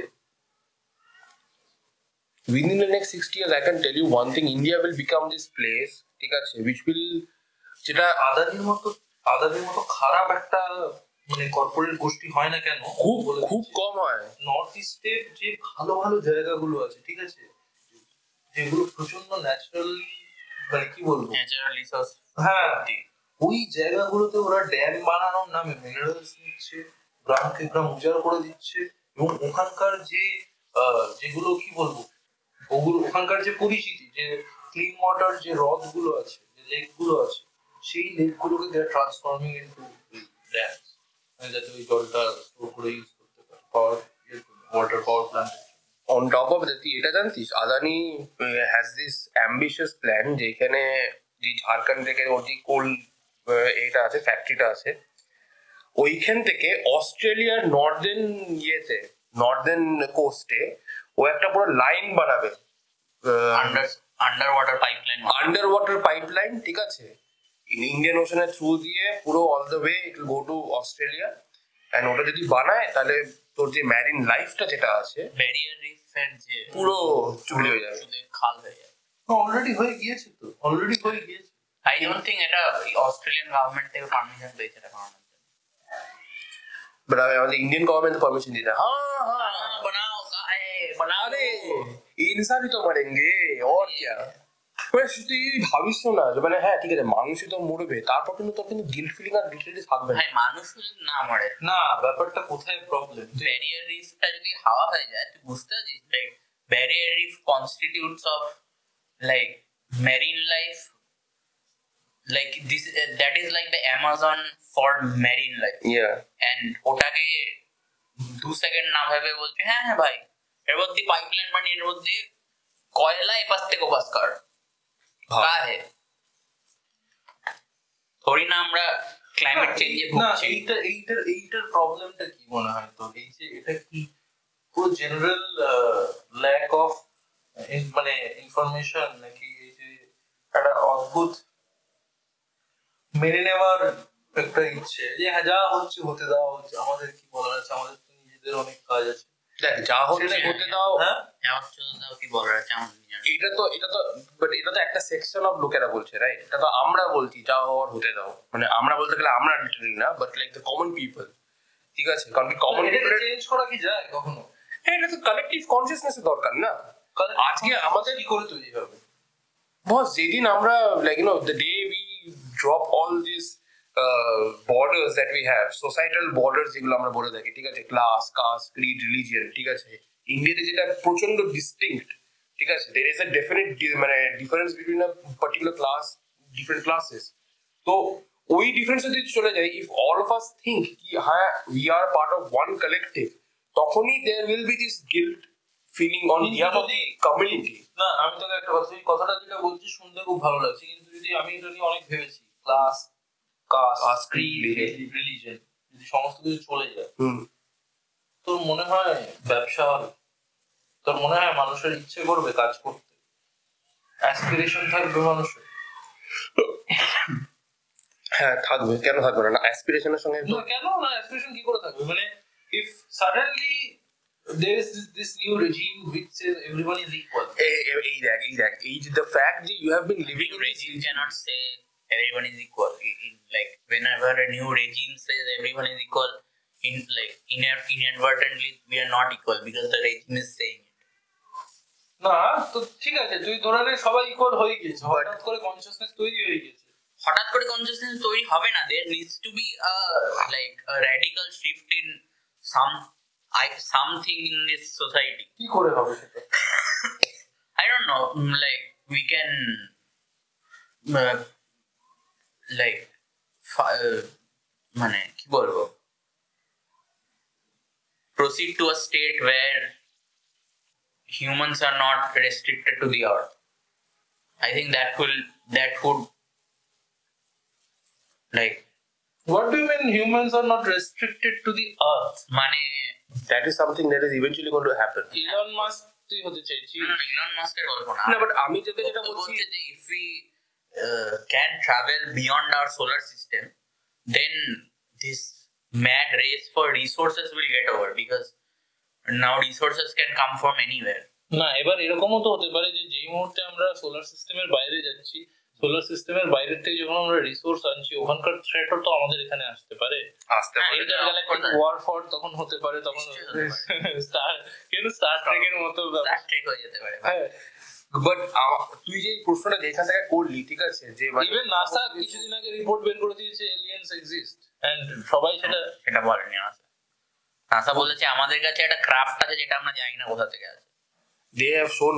Speaker 2: Within the next 60 years, I can tell you one thing: India will become this place, ঠিক আছে, which will, যেটা
Speaker 1: আদানির মতো খারাপ একটা মানে কর্পোরেট গোষ্ঠী হয় না কেন,
Speaker 2: খুব কম হয়।
Speaker 1: নর্থ ইস্টের যে ভালো ভালো জায়গাগুলো আছে, ঠিক আছে, যেগুলো প্রচন্ড ন্যাচারালি মানে কি বলবো,
Speaker 3: ন্যাচারাল রিসোর্স,
Speaker 1: হ্যাঁ, ওই জায়গাগুলোতে ওরা ড্যাম বানানোর নামে মিনারেলস নিচ্ছে, গ্রামকে গ্রাম উজাড় করে দিচ্ছে, এবং ওখানকার যে যেগুলো কি বলবো, ওগুলো ওখানকার যে পরিচিতি, যে ক্লিন ওয়াটার যে হ্রদ গুলো আছে, যে লেক গুলো আছে, সেই লেক গুলোকে they are transforming into dams, যাতে ওই জলটা স্টোর করে ইউজ করতে পারে power water power plant.
Speaker 2: On top of that, তুই এটা জানতিস Adani has this ambitious plan, যেখানে যে ঝাড়খণ্ড থেকে ওর যে কোল এটা আছে, ফ্যাক্টরিটা আছে, ওইখান থেকে অস্ট্রেলিয়ার নর্দার্ন কোস্টে ও একটা পুরো লাইন বানাবে,
Speaker 3: আন্ডার ওয়াটার পাইপলাইন,
Speaker 2: ঠিক আছে, ইন্ডিয়ান ওশানের থ্রু দিয়ে পুরো all the way it will go to Australia. And ওটা যদি বানায় তাহলে তোর যে ম্যারিন লাইফটা যেটা আছে,
Speaker 3: ব্যারিয়ার রিফের যে
Speaker 2: পুরো চুরি হয়ে যাবে,
Speaker 3: খাল হয়ে যাবে।
Speaker 1: অলরেডি হয়ে গিয়েছে।
Speaker 3: আই ডোন্ট থিংক এটা অস্ট্রেলিয়ান গভর্নমেন্ট থেকে পারমিশন পেয়েছে এটা বানানোর জন্য,
Speaker 2: বাট আমাদের ইন্ডিয়ান গভর্নমেন্ট পারমিশন দিতে।
Speaker 3: বানাও
Speaker 2: আরে ইনসানই তো মরেঙ্গে, और क्या? তুই ভাবিস না যে মানে হ্যাঁ ঠিক আছে মানুষই তো মরবে, তারপর কিন্তু তোর কিন্তু গিল্ট ফিলিং আর লিটারেলি থাকবে না।
Speaker 3: মানুষ যদি না মরে,
Speaker 1: না, ব্যাপারটা কোথায় প্রবলেম?
Speaker 3: ব্যারিয়ার রিফটা যদি হাওয়া হয়ে যায়, তুই বুঝতে পারছিস, like barrier reef constitutes of like marine life like this, that is like the Amazon for marine life.
Speaker 2: Yeah.
Speaker 3: And ওটাকে 2 সেকেন্ড না ভেবে বলছে হ্যাঁ হ্যাঁ ভাই এর মধ্যে পাইপলাইন বানিয়ে এর মধ্যে কয়লা এপাশ থেকে ওপাশ কর কা হে থোড়ি না আমরা ক্লাইমেট চেঞ্জে
Speaker 1: না
Speaker 3: ভুগছি।
Speaker 1: এইটার প্রবলেমটা কি মনে হয় তো এই যে এটা কি পুরো জেনারেল ল্যাক অফ মানে ইনফরমেশন নাকি এই যে একটা অদ্ভুত মেনে নেওয়ার একটা ইচ্ছে যে হ্যাঁ যা হচ্ছে হতে দাও, হচ্ছে আমাদের কি বলার আছে, আমাদের তো নিজেদের অনেক কাজ আছে।
Speaker 2: দেখ যা হচ্ছে
Speaker 1: সেটা
Speaker 2: হতে দাও।
Speaker 1: হ্যাঁ
Speaker 3: আমার চলে দাও কি বলার আছে আমার নিয়ে।
Speaker 2: এটা তো বাট এটা তো একটা সেকশন অফ লোকেরা বলছে, রাইট? এটা তো আমরা বলছি যা হওয়ার হতে দাও, মানে আমরা বলতে গেলে আমরা লিটারালি না, but like the common people, ঠিক আছে? কারণ কি কমন পিপল
Speaker 1: চেঞ্জ করা কি যায় কখনো?
Speaker 2: হ্যাঁ, এটা তো কালেকটিভ কনসিয়াসনেস এর দরকার না। আজকে আমাদের
Speaker 1: কি করে তৈরি হবে?
Speaker 2: বস যেদিন আমরা like you know the day we drop all this borders that we have, societal borders যেগুলো আমরা বলে থাকি, ঠিক আছে, ক্লাস, কাস্ট, ক্রিড, রিলিজিয়ন, ঠিক আছে, ইন্ডিয়াতে যেটা প্রচন্ড ডিস্টিংক্ট, ঠিক আছে, দের ইজ এ ডেফিনেট মানে difference between a particular class, different classes. তো ওই ডিফারেন্স যদি চলে যায়, if all of us think কি হ্যাঁ we are part of one collective, তখনই there will be this guilt feeling on behalf of the community.
Speaker 1: না আমি তোকে একটা কথা, এই কথাটা যেটা বলছি শুনতে খুব ভালো লাগছে, কিন্তু যদি আমি এটা নিয়ে অনেক ভেবেছি, ক্লাস, কাস্ট, ক্রিড, রিলিজিয়ন যদি সমস্ত কিছু চলে যায়, তোর মনে হয় ব্যবসা হবে? তোর মনে হয় মানুষের ইচ্ছে করবে কাজ করতে? অ্যাসপিরেশন থাকবে মানুষের?
Speaker 2: হ্যাঁ থাকবে, কেন থাকবে না? অ্যাসপিরেশনের সঙ্গে
Speaker 1: না কেন না, অ্যাসপিরেশন কি করে থাকবে? মানে if suddenly there is this new regime which says everyone is equal.
Speaker 2: এই যে the fact that you have been living in this
Speaker 3: Regime cannot say everyone is equal. Like whenever a new regime says everyone is equal, inadvertently we are not equal because the regime is saying it.
Speaker 1: না তো ঠিক আছে, তুই ধরে নে সবাই equal হয়ে গেছে, হঠাৎ করে কনসিয়াসনেস তৈরি হয়ে গেছে।
Speaker 3: হঠাৎ করে কনসিয়াসনেস তৈরি হবে না, there needs to be a radical shift in something in this society.
Speaker 1: কি করে হবে সেটা?
Speaker 3: I don't know, like we can মানে কি বলবো, proceed to a state where humans are not restricted to the earth. I think that would like
Speaker 1: What do you mean humans are not restricted to the earth?
Speaker 3: মানে
Speaker 2: that is something that is eventually going to happen.
Speaker 1: Elon Musk তুই হতে চাইছিস?
Speaker 3: Elon Musk'ের গল্প না।
Speaker 2: না but আমি যেটা
Speaker 3: ও
Speaker 2: বলছি
Speaker 3: বলছে যে if we can travel beyond our solar system, then this mad race for resources will get over, because now resources can come from anywhere.
Speaker 1: না এবার এরকমও তো হতে পারে যে যেই মুহূর্তে আমরা সোলার সিস্টেমের বাইরে যাচ্ছি, সোলার সিস্টেমের বাইরে থেকে যখন আমরা রিসোর্স আনছি, ওখানকার থ্রেটও তো আমাদের এখানে আসতে পারে। ইন্টারগ্যালাকটিক ওয়ারফার তখন হতে পারে, তখন স্টার ট্রেকের মতো
Speaker 3: That trick হয়ে যেতে পারে।
Speaker 2: হ্যাঁ বাট তুই যে প্রশ্নটা যেখান থেকে করলি, ঠিক আছে, যে
Speaker 1: ইভেন নাসা কিছুদিন আগে রিপোর্ট বের করে দিয়েছে এলিয়েন্স এক্সিস্ট, এন্ড সবাই
Speaker 3: সেটা বলেনি নাসা বলেছে আমাদের কাছে একটা ক্রাফট আছে যেটা আমরা জানি না কোথা থেকে আছে।
Speaker 2: they have shown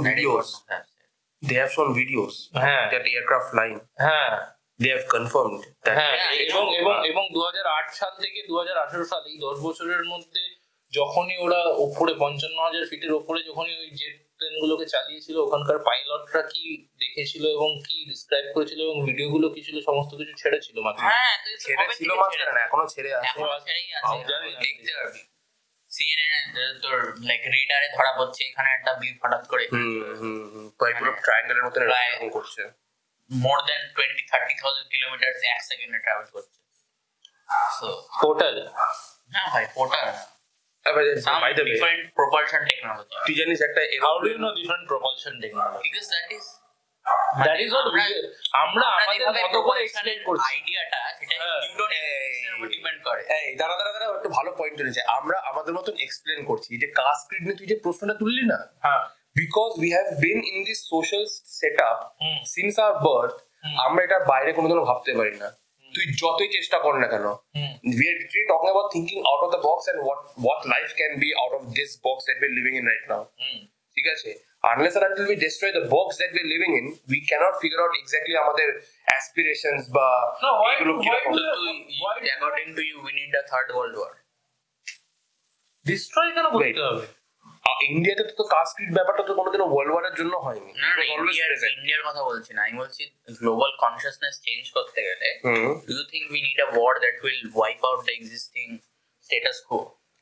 Speaker 2: videos
Speaker 1: হ্যাঁ
Speaker 2: that aircraft flying,
Speaker 1: হ্যাঁ
Speaker 2: they have confirmed that.
Speaker 1: হ্যাঁ এবং 2008 সাল থেকে 2018 সাল, এই 10 বছরের মধ্যে যখনই ওরা উপরে 55,000 ফিটের উপরে যখনই ওই জেট প্লেন গুলোকে চালিয়েছিল, ওখানকার পাইলটরা কি দেখেছিল এবং কি ডিসক্রাইব করেছিল এবং ভিডিও গুলো কি ছিল, সমস্ত কিছু ছেড়েছিল মাত্র।
Speaker 3: হ্যাঁ
Speaker 2: ছেড়ে ছিল মাস্টার, না এখনো ছেড়ে আছে,
Speaker 3: এখনো ছেড়েই আছে, দেখতে পারবি CNN তোর লাইক রেডারে ধরা পড়ছে এখানে একটা বিল হঠাৎ করে
Speaker 2: পুরো ট্রায়াঙ্গেলের মতো এরকম করছে,
Speaker 3: মোর দ্যান 20-30,000 কিলোমিটার এক সেকেন্ডে ট্রাভেল করছে। সো
Speaker 1: টোটাল
Speaker 3: হ্যাঁ ভাই portal
Speaker 2: by the way
Speaker 3: different propulsion technology.
Speaker 2: তুই জানিস একটা
Speaker 1: how do you know different propulsion technology?
Speaker 3: Because that is
Speaker 1: what আমরা আমাদের মতো করে এক্সপ্লেইন করছি
Speaker 3: আইডিয়াটা, সেটা you don't ডিপেন্ড করে।
Speaker 2: এই দাঁড়া একটু ভালো পয়েন্ট এনেছে, আমরা আমাদের মতন এক্সপ্লেইন করছি। যে কাস্ট ক্রিড নিয়ে তুই যে প্রশ্নটা তুললি না,
Speaker 1: হ্যাঁ
Speaker 2: because we have been in this social setup since our birth, আমরা এটা বাইরে কোনোদিনও ভাবতে পারি না, তুই যতই চেষ্টা কর না কেন। We are literally talking about thinking out of the box and what life can be out of this box that we're living in right now. ঠিক ঠিক আছে, unless and until we destroy the box that we're living in, we cannot figure out exactly আমাদের aspirations বা
Speaker 1: No, why
Speaker 2: এগুলো
Speaker 1: do-
Speaker 2: কিরকম।
Speaker 1: why do-
Speaker 3: According to you, we need a third world war.
Speaker 1: Destroy কেন
Speaker 2: Wait.
Speaker 1: করতে হবে?
Speaker 2: ইন্ডিয়াতে তো caste ব্যাপারটা তো কোনোদিনও ওয়ার্ল্ড ওয়ারের জন্য হয়নি।
Speaker 3: না
Speaker 2: It was always present.
Speaker 3: ইন্ডিয়ার কথা বলছি না, আমি বলছি গ্লোবাল কনসিয়াসনেস চেঞ্জ করতে গেলে
Speaker 2: হুম।
Speaker 3: Do you think we need a war that will wipe out the existing status quo?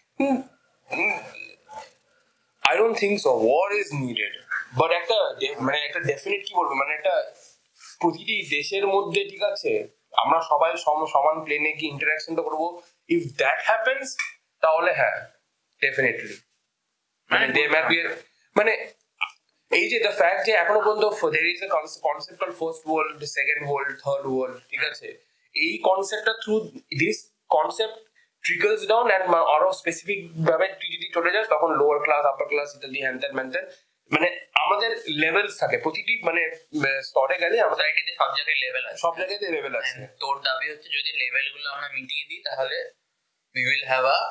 Speaker 2: I don't think so. War is needed. But মানে একটা ডেফিনেট কি বলবো, মানে একটা প্রতিটি দেশের মধ্যে, ঠিক আছে, আমরা সবাই সমান প্লেনে কি ইন্টারাকশনটা করবো, ইফ দ্যাট হ্যাপেন্স তাহলে হ্যাঁ ডেফিনেটলি মানে মানে এই যে দ্য ফ্যাক্ট যে এখনো পর্যন্ত there is a concept called first world, second world, third world, ঠিক আছে, এই কনসেপ্টটা through this concept trickles down and আরো স্পেসিফিক ভাবে তুই যদি চলে যাস তখন লোয়ার ক্লাস, আপার ক্লাস ইত্যাদি হ্যান ত্যান ম্যান ত্যান, মানে আমাদের লেভেলস থাকে প্রতিটি মানে স্তরে গেলে আমাদের
Speaker 3: সোসাইটিতে সব জায়গায় লেভেল আছে,
Speaker 2: সব জায়গাতে লেভেল আছে।
Speaker 3: And তোর দাবি হচ্ছে যদি লেভেল গুলো আমরা মিটিয়ে দিই তাহলে we will have a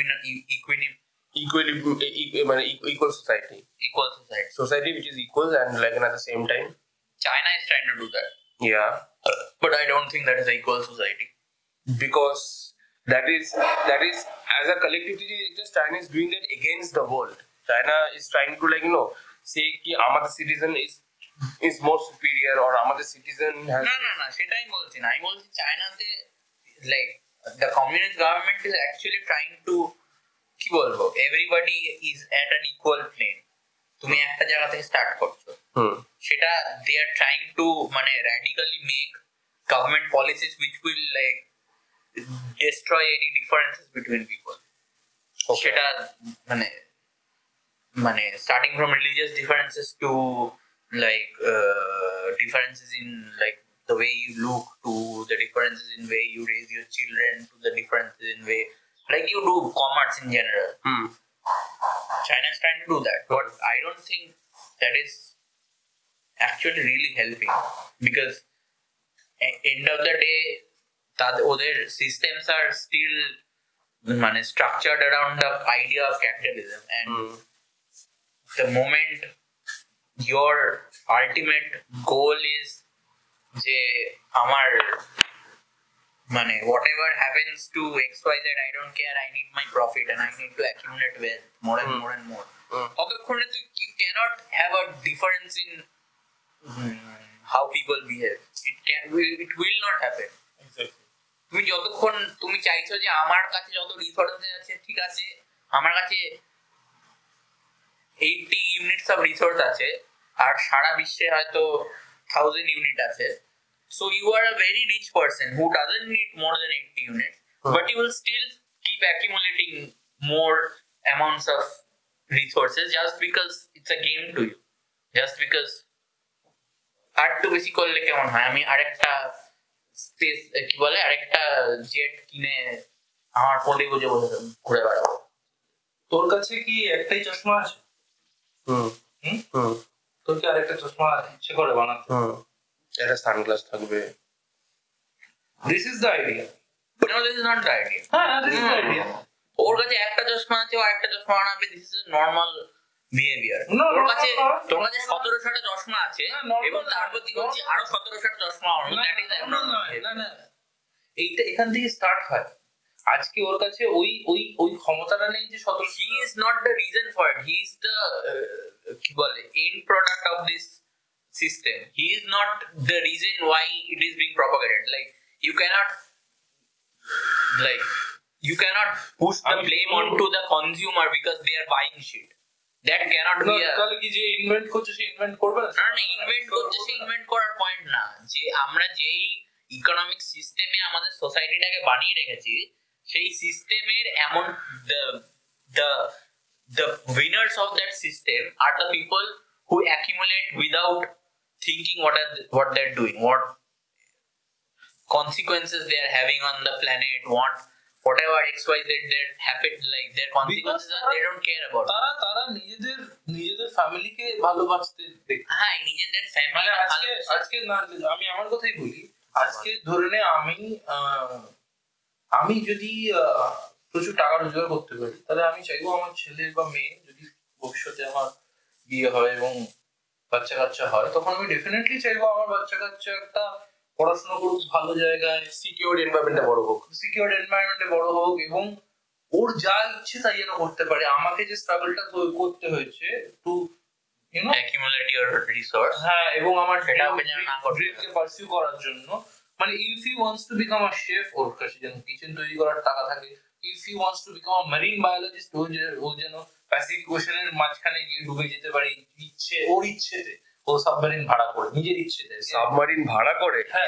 Speaker 2: মানে equal society
Speaker 3: equal society.
Speaker 2: which is equal and like at the same time,
Speaker 3: China is trying to do that,
Speaker 2: yeah,
Speaker 3: but I don't think that is an equal society.
Speaker 2: because that is as a collectivity, just China is doing that against the world. China is trying to like say ki আমাদের citizen is more superior or আমাদের citizen has
Speaker 3: না সেটা আমি বলছি না, আমি বলছি চায়নাতে like the communist government is actually trying to কি বলবো everybody is at an equal plane. তুমি একটা জায়গা থেকে স্টার্ট করছো, সেটা they are trying to মানে radically make government policies which will like destroy any differences between people.
Speaker 2: Okay.
Speaker 3: সেটা মানে starting from religious differences to like differences in like the way you look, to the differences in way you raise your children, to the differences in way like you do commerce in general. China is trying to do that, but I don't think that is actually really helping, because end of the day ওদের systems are still মানে structured around the idea of capitalism, and the moment your ultimate goal is যে আমার মানে whatever happens to XYZ, I don't care, I need my profit and I need to accumulate wealth more and more and more. ততক্ষণে you cannot have a difference in how people behave. It will not happen. তুমি যতক্ষণ তুমি চাইছো যে আমার কাছে যত resources আছে, ঠিক আছে, আমার কাছে 80 ইউনিটস অফ রিসোর্স আছে আর সারা বিশ্বে হয়তো 1000 ইউনিট আছে, so you are a very rich person who doesn't need more than 80 units, but you will still keep accumulating more amounts of resources just because it's a game to you, just because আর একটু বেশি করলে কেমন হয়, আমি আরেকটা space কি বলে আরেকটা জেট কিনে আমার পলি গুজে বসে ঘুরে বেড়াবো।
Speaker 1: তোর কাছে কি একটাই চশমা আছে? তোর কি আরেকটা চশমা ইচ্ছে করে বানাতে?
Speaker 2: একটা সানগ্লাস থাকবে।
Speaker 1: This is the idea.
Speaker 3: No, this is not the idea.
Speaker 1: হ্যাঁ, this is the idea.
Speaker 3: ওর কাছে একটা চশমা আছে, ও একটা চশমা বানাবে, this is a normal behavior.
Speaker 1: No,
Speaker 3: তোর
Speaker 1: no,
Speaker 3: কাছে
Speaker 1: no, no.
Speaker 3: 1700টা চশমা আছে
Speaker 1: হ্যাঁ, normal
Speaker 3: এবং তার
Speaker 1: না,
Speaker 3: প্রতি বলছি আরো 1700টা চশমা বানাবো, that is abnormal behavior.
Speaker 1: না এইটা এখান থেকে স্টার্ট হয়। আজকে ওর কাছে ওই ক্ষমতাটা নেই যে
Speaker 3: He is not the reason for it. He is the কি বলে end product of this system. He is not the reason why it is being propagated. Like you cannot push the blame onto the consumer because they are buying shit. That cannot be a
Speaker 1: তাহলে কি যে invent করছে সে invent করবে না?
Speaker 3: না invent করছে, সে invent করার point না, যে আমরা যেই ইকোনমিক সিস্টেমে আমাদের সোসাইটিটাকে বানিয়ে রেখেছি সেই সিস্টেমের এমন the winners of that system are the people who accumulate without thinking what they're doing, what consequences they are having on the planet, whatever XYZ that happened, like their consequences are they don't care about.
Speaker 1: তারা নিজেদের ফ্যামিলিকে ভালোবাসতে দেখে।
Speaker 3: হ্যাঁ, নিজেদের family
Speaker 1: আজকে না, আমি আমার কথাই বলি। আজকে ধরে নে আমি যদি প্রচুর টাকা রোজগার করতে পারি, তাহলে আমি চাইবো আমার ছেলে বা মেয়ে যদি ভবিষ্যতে আমার বিয়ে হয় এবং বাচ্চা কাচ্চা হয়, তখন আমি ডেফিনেটলি চাইবো আমার বাচ্চা কাচ্চা একটা পড়াশোনা করুক ভালো জায়গায়,
Speaker 2: সিকিউর এনভায়রনমেন্টে বড় হোক,
Speaker 1: সিকিউর এনভায়রনমেন্টে বড় হোক, এবং ওর যা ইচ্ছে তাই যেন করতে পারে। আমাকে যে স্ট্রাগলটা করতে হয়েছে টু
Speaker 3: accumulate your resource,
Speaker 1: হ্যাঁ, এবং আমার
Speaker 3: সেটা ওকে যেন না করতে
Speaker 1: ড্রিমকে পারসিউ করার জন্য, মানে if he wants to become a chef, ওর কাছে যেন কিচেন তৈরি করার টাকা থাকে। If he wants to become a marine biologist, ও যেন প্যাসিফিক ওশানের মাঝখানে গিয়ে ডুবে যেতে পারে ইচ্ছে, ওর ইচ্ছেতে, ও সাবমেরিন ভাড়া করে নিজের ইচ্ছেতে।
Speaker 2: সাবমারিন ভাড়া করে।
Speaker 1: হ্যাঁ,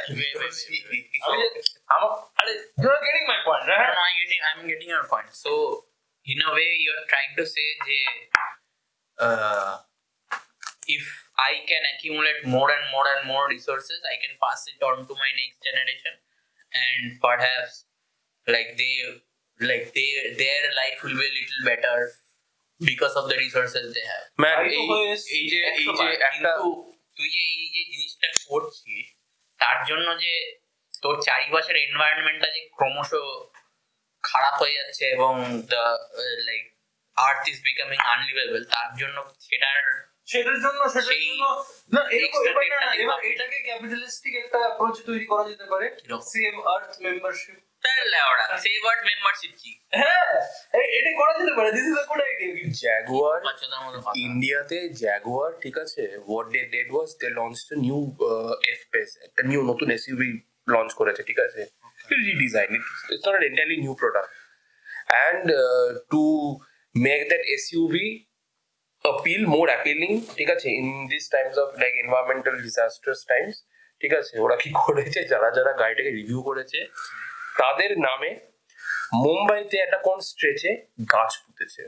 Speaker 1: আমার আরে you are getting my point,
Speaker 3: No,
Speaker 1: right?
Speaker 3: no, I'm getting your point. So, in a way, you're trying to say that if I can accumulate more and more and more resources, I can pass it on to my next generation, and perhaps their life will be a little better because of the resources they have.
Speaker 2: Man
Speaker 1: তাই তো হয়েছে,
Speaker 2: এই যে একটা
Speaker 3: কিন্তু তুই যে এই যে জিনিসটা করছিস, তার জন্য যে তোর চারিপাশের এনভায়রনমেন্টটা যে ক্রমশ খারাপ হয়ে যাচ্ছে এবং the like earth is becoming unlivable, তার জন্য
Speaker 1: সেটার জন্য
Speaker 3: সেই
Speaker 1: না, এরকম
Speaker 3: extra
Speaker 1: ব্যাপার না,
Speaker 3: rate টা
Speaker 1: এবার
Speaker 3: দিতে হবে।
Speaker 1: এটাকে ক্যাপিটালিস্টিক একটা অ্যাপ্রোচ তৈরি করা যেতে পারে।
Speaker 3: কিরকম?
Speaker 1: Save earth membership,
Speaker 3: save earth membership কি
Speaker 1: হ্যাঁ এটা করা যেতে পারে। This is a good idea.
Speaker 2: Jaguar
Speaker 3: বাচ্চাদের মতো কথা।
Speaker 2: ইন্ডিয়াতে জাগুয়ার, ঠিক আছে, what they did was they launched a new F Pace, একটা নিউ নতুন এসইউভি লঞ্চ করেছে, ঠিক আছে, redesign, it's not an entirely new product, and to make that SUV appeal more appealing, ঠিক আছে, in these times of like environmental disastrous times, ঠিক আছে, ওরা কি করেছে, যারা যারা গাড়িটাকে রিভিউ করেছে তাদের নামে মুম্বাইতে একটা কোন স্ট্রেচে গাছ পুঁতেছে।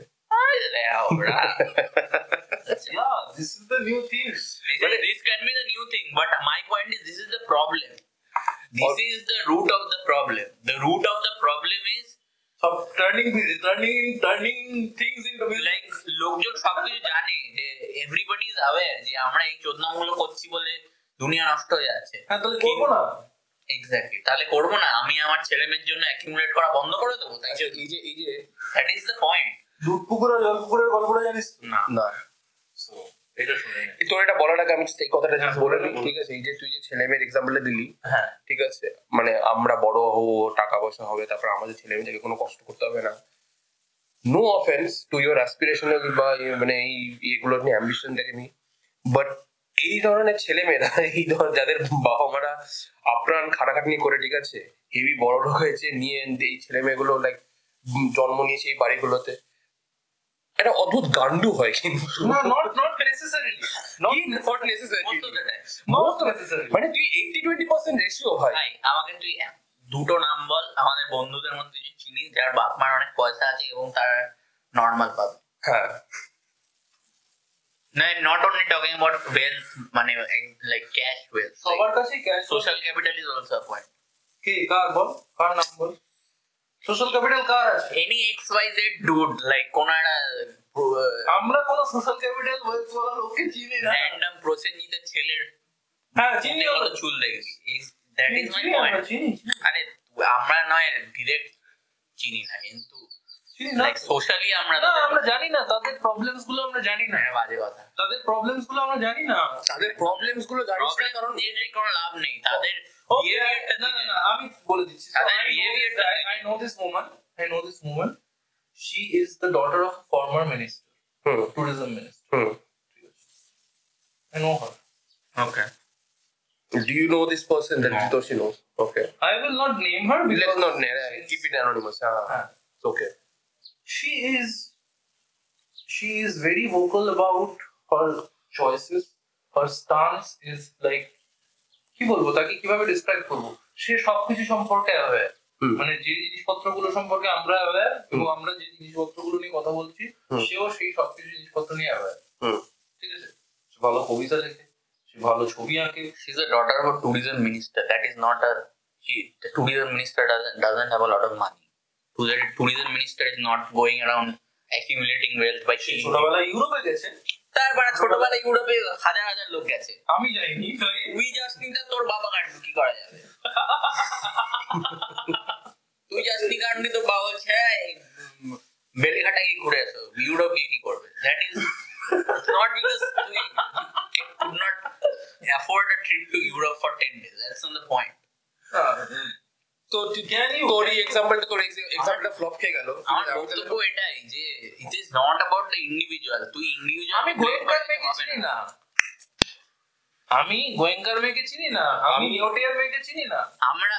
Speaker 1: Yeah, this is the new thing.
Speaker 3: This can be the new thing, but my point is this is the problem. This is the root of the problem. The root of the problem is
Speaker 1: Turning things into
Speaker 3: like লোকজন সবকিছু জানে, যে everybody is aware যে আমরা এই চোদনাগুলো করছি বলে দুনিয়া নষ্ট হয়ে যাচ্ছে।
Speaker 1: হ্যাঁ, তাহলে করবো না।
Speaker 3: এক্স্যাক্টলি, তাহলে করবো না, আমি আমার ছেলে মেয়ের জন্য অ্যাকিউমুলেট করা বন্ধ করে দেবো, তাই
Speaker 2: এই যে
Speaker 3: দ্যাট ইজ দ্য পয়েন্ট।
Speaker 1: দুধ পুকুর আর জল পুকুরের গল্পটা জানিস তো?
Speaker 3: না
Speaker 2: না,
Speaker 1: So, এটা শুনে নে।
Speaker 2: তোর এটা বলার আগে আমি এই কথাটা just বলে নিই, ঠিক আছে, এই যে তুই যে ছেলে মেয়ের এক্সাম্পলটা দিলি,
Speaker 1: হ্যাঁ,
Speaker 2: ঠিক আছে, মানে আমরা বড় হবো, টাকা পয়সা হবে, তারপর আমাদের ছেলে মেয়েদেরকে কোনো কষ্ট করতে হবে না। No offence to your aspirational বা মানে এই এগুলো নিয়ে অ্যাম্বিশন দেখেনি, বাট এই ধরনের ছেলে মেয়েরা, এই ধর যাদের বাবা মারা আপ্রাণ খাটাখাটনি করে, ঠিক আছে, হেভি বড় লোক হয়েছে, নিয়ে এই ছেলে মেয়েগুলো লাইক জন্ম নিয়েছে এই বাড়িগুলোতে, একটা অদ্ভুত গান্ডু হয় কিন্তু।
Speaker 1: না, not necessarily.
Speaker 2: Not necessary.
Speaker 3: Most of the time.
Speaker 1: Most necessarily.
Speaker 2: মানে তুই 80-20% রেশিও ভাই।
Speaker 3: ভাই আমাকে তুই দুটো নাম বল আমাদের বন্ধুদের মধ্যে যে চিনি যার বাপ মার অনেক পয়সা আছে এবং তার নর্মাল পাবে।
Speaker 2: হ্যাঁ,
Speaker 3: not only talking about wealth, মানে লাইক ক্যাশ ওয়েলথ,
Speaker 1: সবার কাছেই cash.
Speaker 3: Social capital is also a point.
Speaker 1: কে কার বল, কার নাম বল? সোশ্যাল ক্যাপিটাল কার আছে?
Speaker 3: এনি XYZ ডুড, লাইক কোন একটা
Speaker 1: আমরা কোনো সোশ্যাল ক্যাপিটাল ওয়েলথ ওয়ালা লোককে চিনি না।
Speaker 3: র্যান্ডম প্রসেনজিতের ছেলের
Speaker 1: হ্যাঁ, চিনি আমরা।
Speaker 3: চুল দেখবি, দ্যাট ইজ মাই
Speaker 1: চিনি,
Speaker 3: পয়েন্ট।
Speaker 1: আমরা চিনি।
Speaker 3: আরে আমরা নয় ডিরেক্ট চিনি না, কিন্তু
Speaker 1: চিনি না।
Speaker 3: লাইক সোশ্যালি আমরা
Speaker 1: না, আমরা জানি না তাদের প্রবলেমস গুলো, আমরা জানি না
Speaker 3: বাজে কথা।
Speaker 1: তাদের প্রবলেমস গুলো, আমরা জানি না।
Speaker 2: তাদের প্রবলেমস গুলো জানিস না,
Speaker 3: প্রবলেম
Speaker 2: কারণ
Speaker 3: জেনে কোনো লাভ নেই, তাদের
Speaker 1: Okay,
Speaker 3: behavior-টা
Speaker 1: না না না, আমি বলে দিচ্ছি। So,
Speaker 3: তাদের
Speaker 1: I know
Speaker 3: behavior
Speaker 1: this-
Speaker 3: টা
Speaker 1: I know this woman. I know this woman. She is the daughter of a former minister, tourism minister. I know her.
Speaker 3: Okay.
Speaker 2: Do you know this person that
Speaker 3: No.
Speaker 2: Jitoshi knows? Okay.
Speaker 1: I will not name her because
Speaker 2: Let's not name her. Keep it anonymous. It's okay.
Speaker 1: She is very vocal about her choices. Her stance is like, কি বলবো, তাকে কিভাবে describe করবো, সে সবকিছু সম্পর্কে aware. মানে যে জিনিসপত্রগুলো সম্পর্কে আমরা অ্যাওয়্যার এবং আমরা যে জিনিসপত্রগুলো নিয়ে কথা বলছি, সেও সেই সবকিছু জিনিসপত্র নিয়ে অ্যাওয়্যার। ঠিক আছে, সে ভালো কবিতা লেখে, সে ভালো ছবি আঁকে।
Speaker 3: She's a daughter of a tourism minister. That is not a. The tourism minister doesn't have a lot of money. Tourism minister is not going around accumulating wealth by
Speaker 1: say
Speaker 3: cheating.
Speaker 1: ছোটবেলায় ইউরোপে গেছে।
Speaker 3: তারপরে ছোটবেলায় ইউরোপে হাজার হাজার লোক গেছে।
Speaker 1: আমি যাইনি ভাই।
Speaker 3: তুই যাসনি তা তোর বাবা কাটবি, কি করা যাবে? তুই যাসনি কাটবি, তোর বাবা বলছে বেলেঘাটায় ঘুরে এসো, ইউরোপে কি করবে? That is not because we could not afford a trip to Europe for 10 days. That's not the point.
Speaker 2: তো তোর এক্সাম্পলটা ফ্লপ খেয়ে গেল।
Speaker 3: আমার বক্তব্য এটাই যে it is not about the individual. তুই individual
Speaker 1: আমি গোয়েঙ্কার মেয়েকে চিনি না, আমি গোয়েঙ্কার মেয়েকে চিনি না, আমি নিউটিয়ার মেয়েকে চিনি না।
Speaker 3: আমরা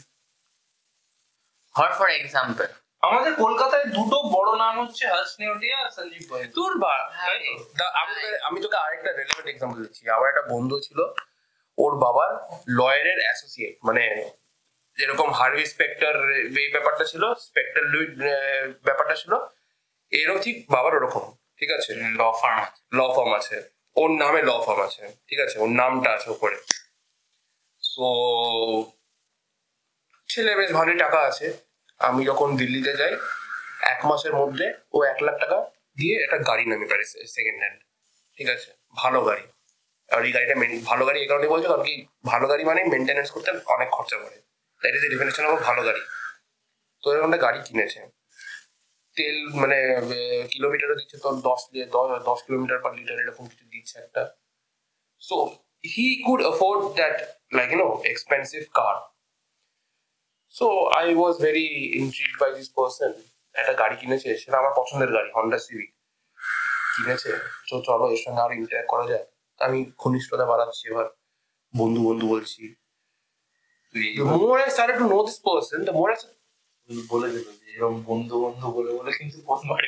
Speaker 3: for example
Speaker 1: আমাদের কলকাতায় দুটো বড় নাম হচ্ছে হর্ষ নেওটিয়া আর সঞ্জীব গোয়েঙ্কা।
Speaker 2: তোর আমি তোকে আরেকটা রেলেভেন্ট এক্সাম্পল দিচ্ছি। আমার একটা বন্ধু ছিল, ওর বাবার লয়ারের অ্যাসোসিয়েট, মানে যেরকম হার্ভি স্পেক্টর এই ব্যাপারটা ছিল, স্পেক্টর লুইড ব্যাপারটা ছিল, এরও ঠিক বাবার ওরকম, ঠিক আছে, ল ফার্ম আছে, ওর নামে ল ফার্ম আছে, ঠিক আছে, ওর নামটা আছে উপরে। তো ছেলে বেশ ভালোই টাকা আছে। আমি যখন দিল্লিতে যাই, 1 মাসের মধ্যে ও 1 লাখ টাকা দিয়ে একটা গাড়ি নামিয়ে পারে, সেকেন্ড হ্যান্ড, ঠিক আছে, ভালো গাড়ি। আর এই গাড়িটা ভালো গাড়ি এই কারণে বলছো, কারণ কি ভালো গাড়ি মানে মেনটেনেন্স করতে অনেক খরচা করে, that is a definition of ভালো গাড়ি। তো এরকম একটা গাড়ি কিনেছে, তেল মানে কিলোমিটারও দিচ্ছে তোর 10 কিলোমিটার পার লিটার এরকম কিছু দিচ্ছে একটা। So he could afford that, like expensive car. So I was very intrigued by this person. একটা গাড়ি কিনেছে, সেটা আমার পছন্দের গাড়ি, হন্ডা সিভিক কিনেছে। তো চলো এর সঙ্গে আরো ইন্টারঅ্যাক্ট করা যায়। আমি ঘনিষ্ঠতা বাড়াচ্ছি, এবার বন্ধু বন্ধু বলছি। The more I started to know this person, the more I
Speaker 1: বলে দিল যে এরকম বন্ধু বন্ধু বলে বলে কিন্তু পথ মারে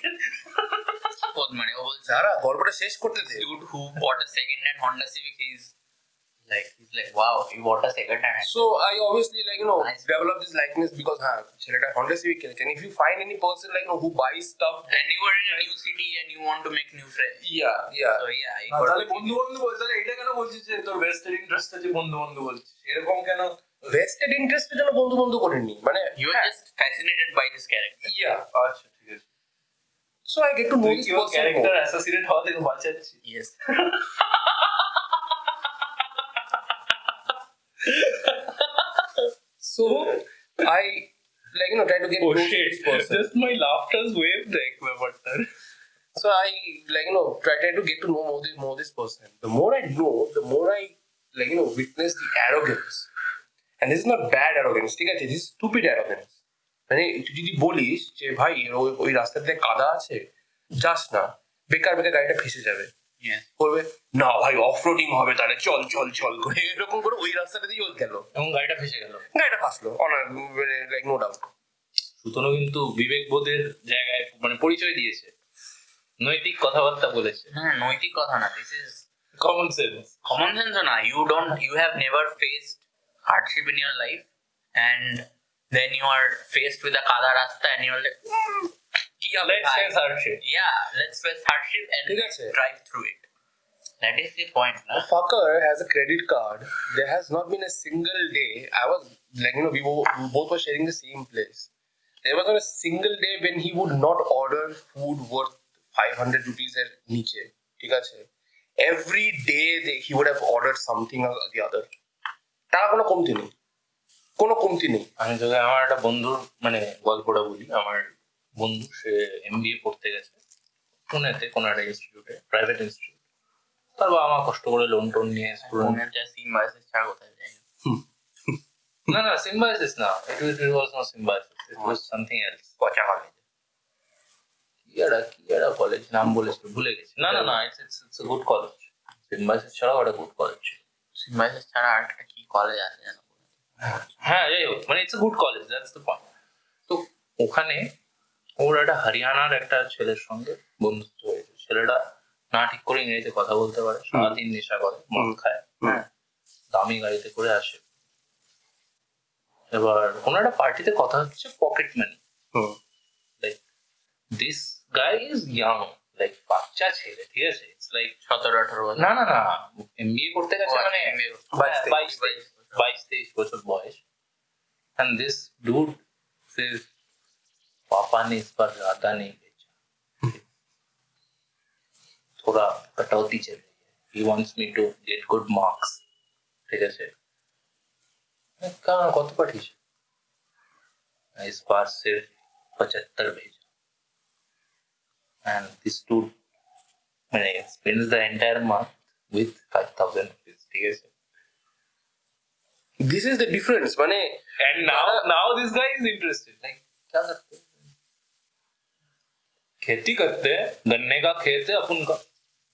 Speaker 3: ও বলছে
Speaker 2: যারা গল্পটা শেষ করতে দে।
Speaker 3: dude who bought a second hand Honda Civic, he's like wow, you bought a second hand.
Speaker 2: So I obviously
Speaker 3: Nice.
Speaker 2: develop this likeness because ছেলেটা Honda Civic কিনেছে। And if you find any person who buys stuff,
Speaker 3: And you are in a new city and you want to make new friends.
Speaker 2: yeah.
Speaker 3: So yeah, I
Speaker 1: তাহলে বন্ধু বন্ধু বলছে, তাহলে এটা কেন বলছিস যে তোর ভেস্টেড ইন্টারেস্ট আছে বন্ধু বন্ধু বলছিস, এরকম কেন?
Speaker 2: vested interest এর জন্য বন্ধু বন্ধু করেনি, মানে
Speaker 3: you are just fascinated by this character.
Speaker 2: yeah.
Speaker 1: আচ্ছা ঠিক আছে,
Speaker 2: So I get to know
Speaker 1: তুই
Speaker 2: this
Speaker 1: কি ওর
Speaker 2: person
Speaker 1: ক্যারেক্টার
Speaker 2: more.
Speaker 1: অ্যাসোসিয়েট হওয়া থেকে বাঁচাচ্ছিস?
Speaker 3: Yes.
Speaker 2: So I try to get close to this person.
Speaker 1: Just my laughter's wave দেখ ব্যাপারটা।
Speaker 2: So I try to get to know more this person. The more I know, the more I witness the arrogance. And this is not bad arrogance, ঠিক আছে, this is stupid arrogance. মানে তুই যদি বলিস যে ভাই ওই রাস্তাতে কাদা আছে, যাস না, বেকার বেকার গাড়িটা ফেসে যাবে,
Speaker 3: Yeah.
Speaker 2: বলবে না ভাই অফ রোডিং হবে, তাহলে চল চল চল করে এরকম করে ওই রাস্তাটা দিয়ে গেল,
Speaker 1: এবং গাড়িটা ফেসে গেল,
Speaker 2: গাড়িটা ফাঁসলো, লাইক নো ডাউট।
Speaker 1: সুতরাং কিন্তু বিবেকবোধের জায়গায় মানে পরিচয় দিয়েছে, নৈতিক কথাবার্তা বলেছে,
Speaker 3: হ্যাঁ, নৈতিক কথা না, this is
Speaker 1: common sense.
Speaker 3: common sense না। You have never faced hardship in your life and then you are faced with a kada rasta and you're like
Speaker 1: Let's face hardship.
Speaker 3: yeah, let's face hardship and
Speaker 2: ঠিক আছে।
Speaker 3: drive through it. That is the point,
Speaker 2: A
Speaker 3: na?
Speaker 2: fucker has a credit card. There has not been a single day. I was we both were sharing the same place. There was not a single day when he would not order food worth 500 rupees at niche. ঠিক আছে? Every day he would have ordered something or the other. টাকা কোনো কমতি নেই, কোনো কমতি নেই।
Speaker 1: আমি তোকে আমার একটা বন্ধুর মানে গল্পটা বলি। আমার বন্ধু, সে MBA পড়তে গেছে পুনেতে কোনো একটা ইনস্টিটিউটে, প্রাইভেট ইনস্টিটিউট। তার বাবা মা কষ্ট করে লোন টোন নিয়ে
Speaker 3: মনের যা সিম্বায়োসিস ছাড়া কোথায় যায়
Speaker 1: না সিম্বায়োসিস না, it was not symbiosis, it was something else.
Speaker 3: পচা কলেজ,
Speaker 1: কি একটা কলেজ নাম বলেছিল, ভুলে গেছি। না it's a good college. Symbiosis ছাড়াও একটা গুড কলেজ।
Speaker 3: সিম্বায়োসিস ছাড়া আর একটা কি কলেজ আছে জানো?
Speaker 1: হ্যাঁ যাই হোক, মানে it's a good college, that's the point. তো ওখানে ওর একটা হরিয়ানার একটা ছেলের সঙ্গে বন্ধুত্ব হয়েছে। ছেলেটা না ঠিক করে ইংরেজিতে কথা বলতে পারে, সারাদিন নেশা করে, মদ খায়, হ্যাঁ, দামি গাড়িতে করে আসে। এবার কোনো একটা পার্টিতে কথা হচ্ছে pocket money, like this guy is young, like বাচ্চা ছেলে, ঠিক আছে, ইটস লাইক
Speaker 3: 17-18 বছর।
Speaker 1: না MBA করতে গেছে, মানে 22-23 বছর বয়স। And this dude says, पापा ने इस पर ज्यादा नहीं बेचा, थोड़ा कटौती चल रही है, he wants me to get good marks, ठीक है। कहाँ कत पाठिয়েছে? इस बार सिर्फ 75 भेजा। And this dude মানে spends the entire month with 5,000 rupees, ঠিক আছে?
Speaker 2: This is the difference, মানে
Speaker 1: And now this guy is interested. Like, क्या करते हैं? खेती करते हैं, गन्ने का खेत है अपन का,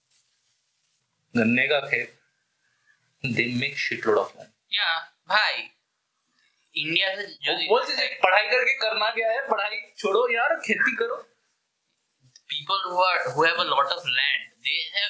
Speaker 1: गन्ने का खेत, they make shitload of money.
Speaker 3: Yeah, भाई इंडिया से जो
Speaker 1: बोलते थे पढ़ाई करके करना क्या है, पढ़ाई छोड़ो यार, खेती करो.
Speaker 3: people who have a lot of land, they have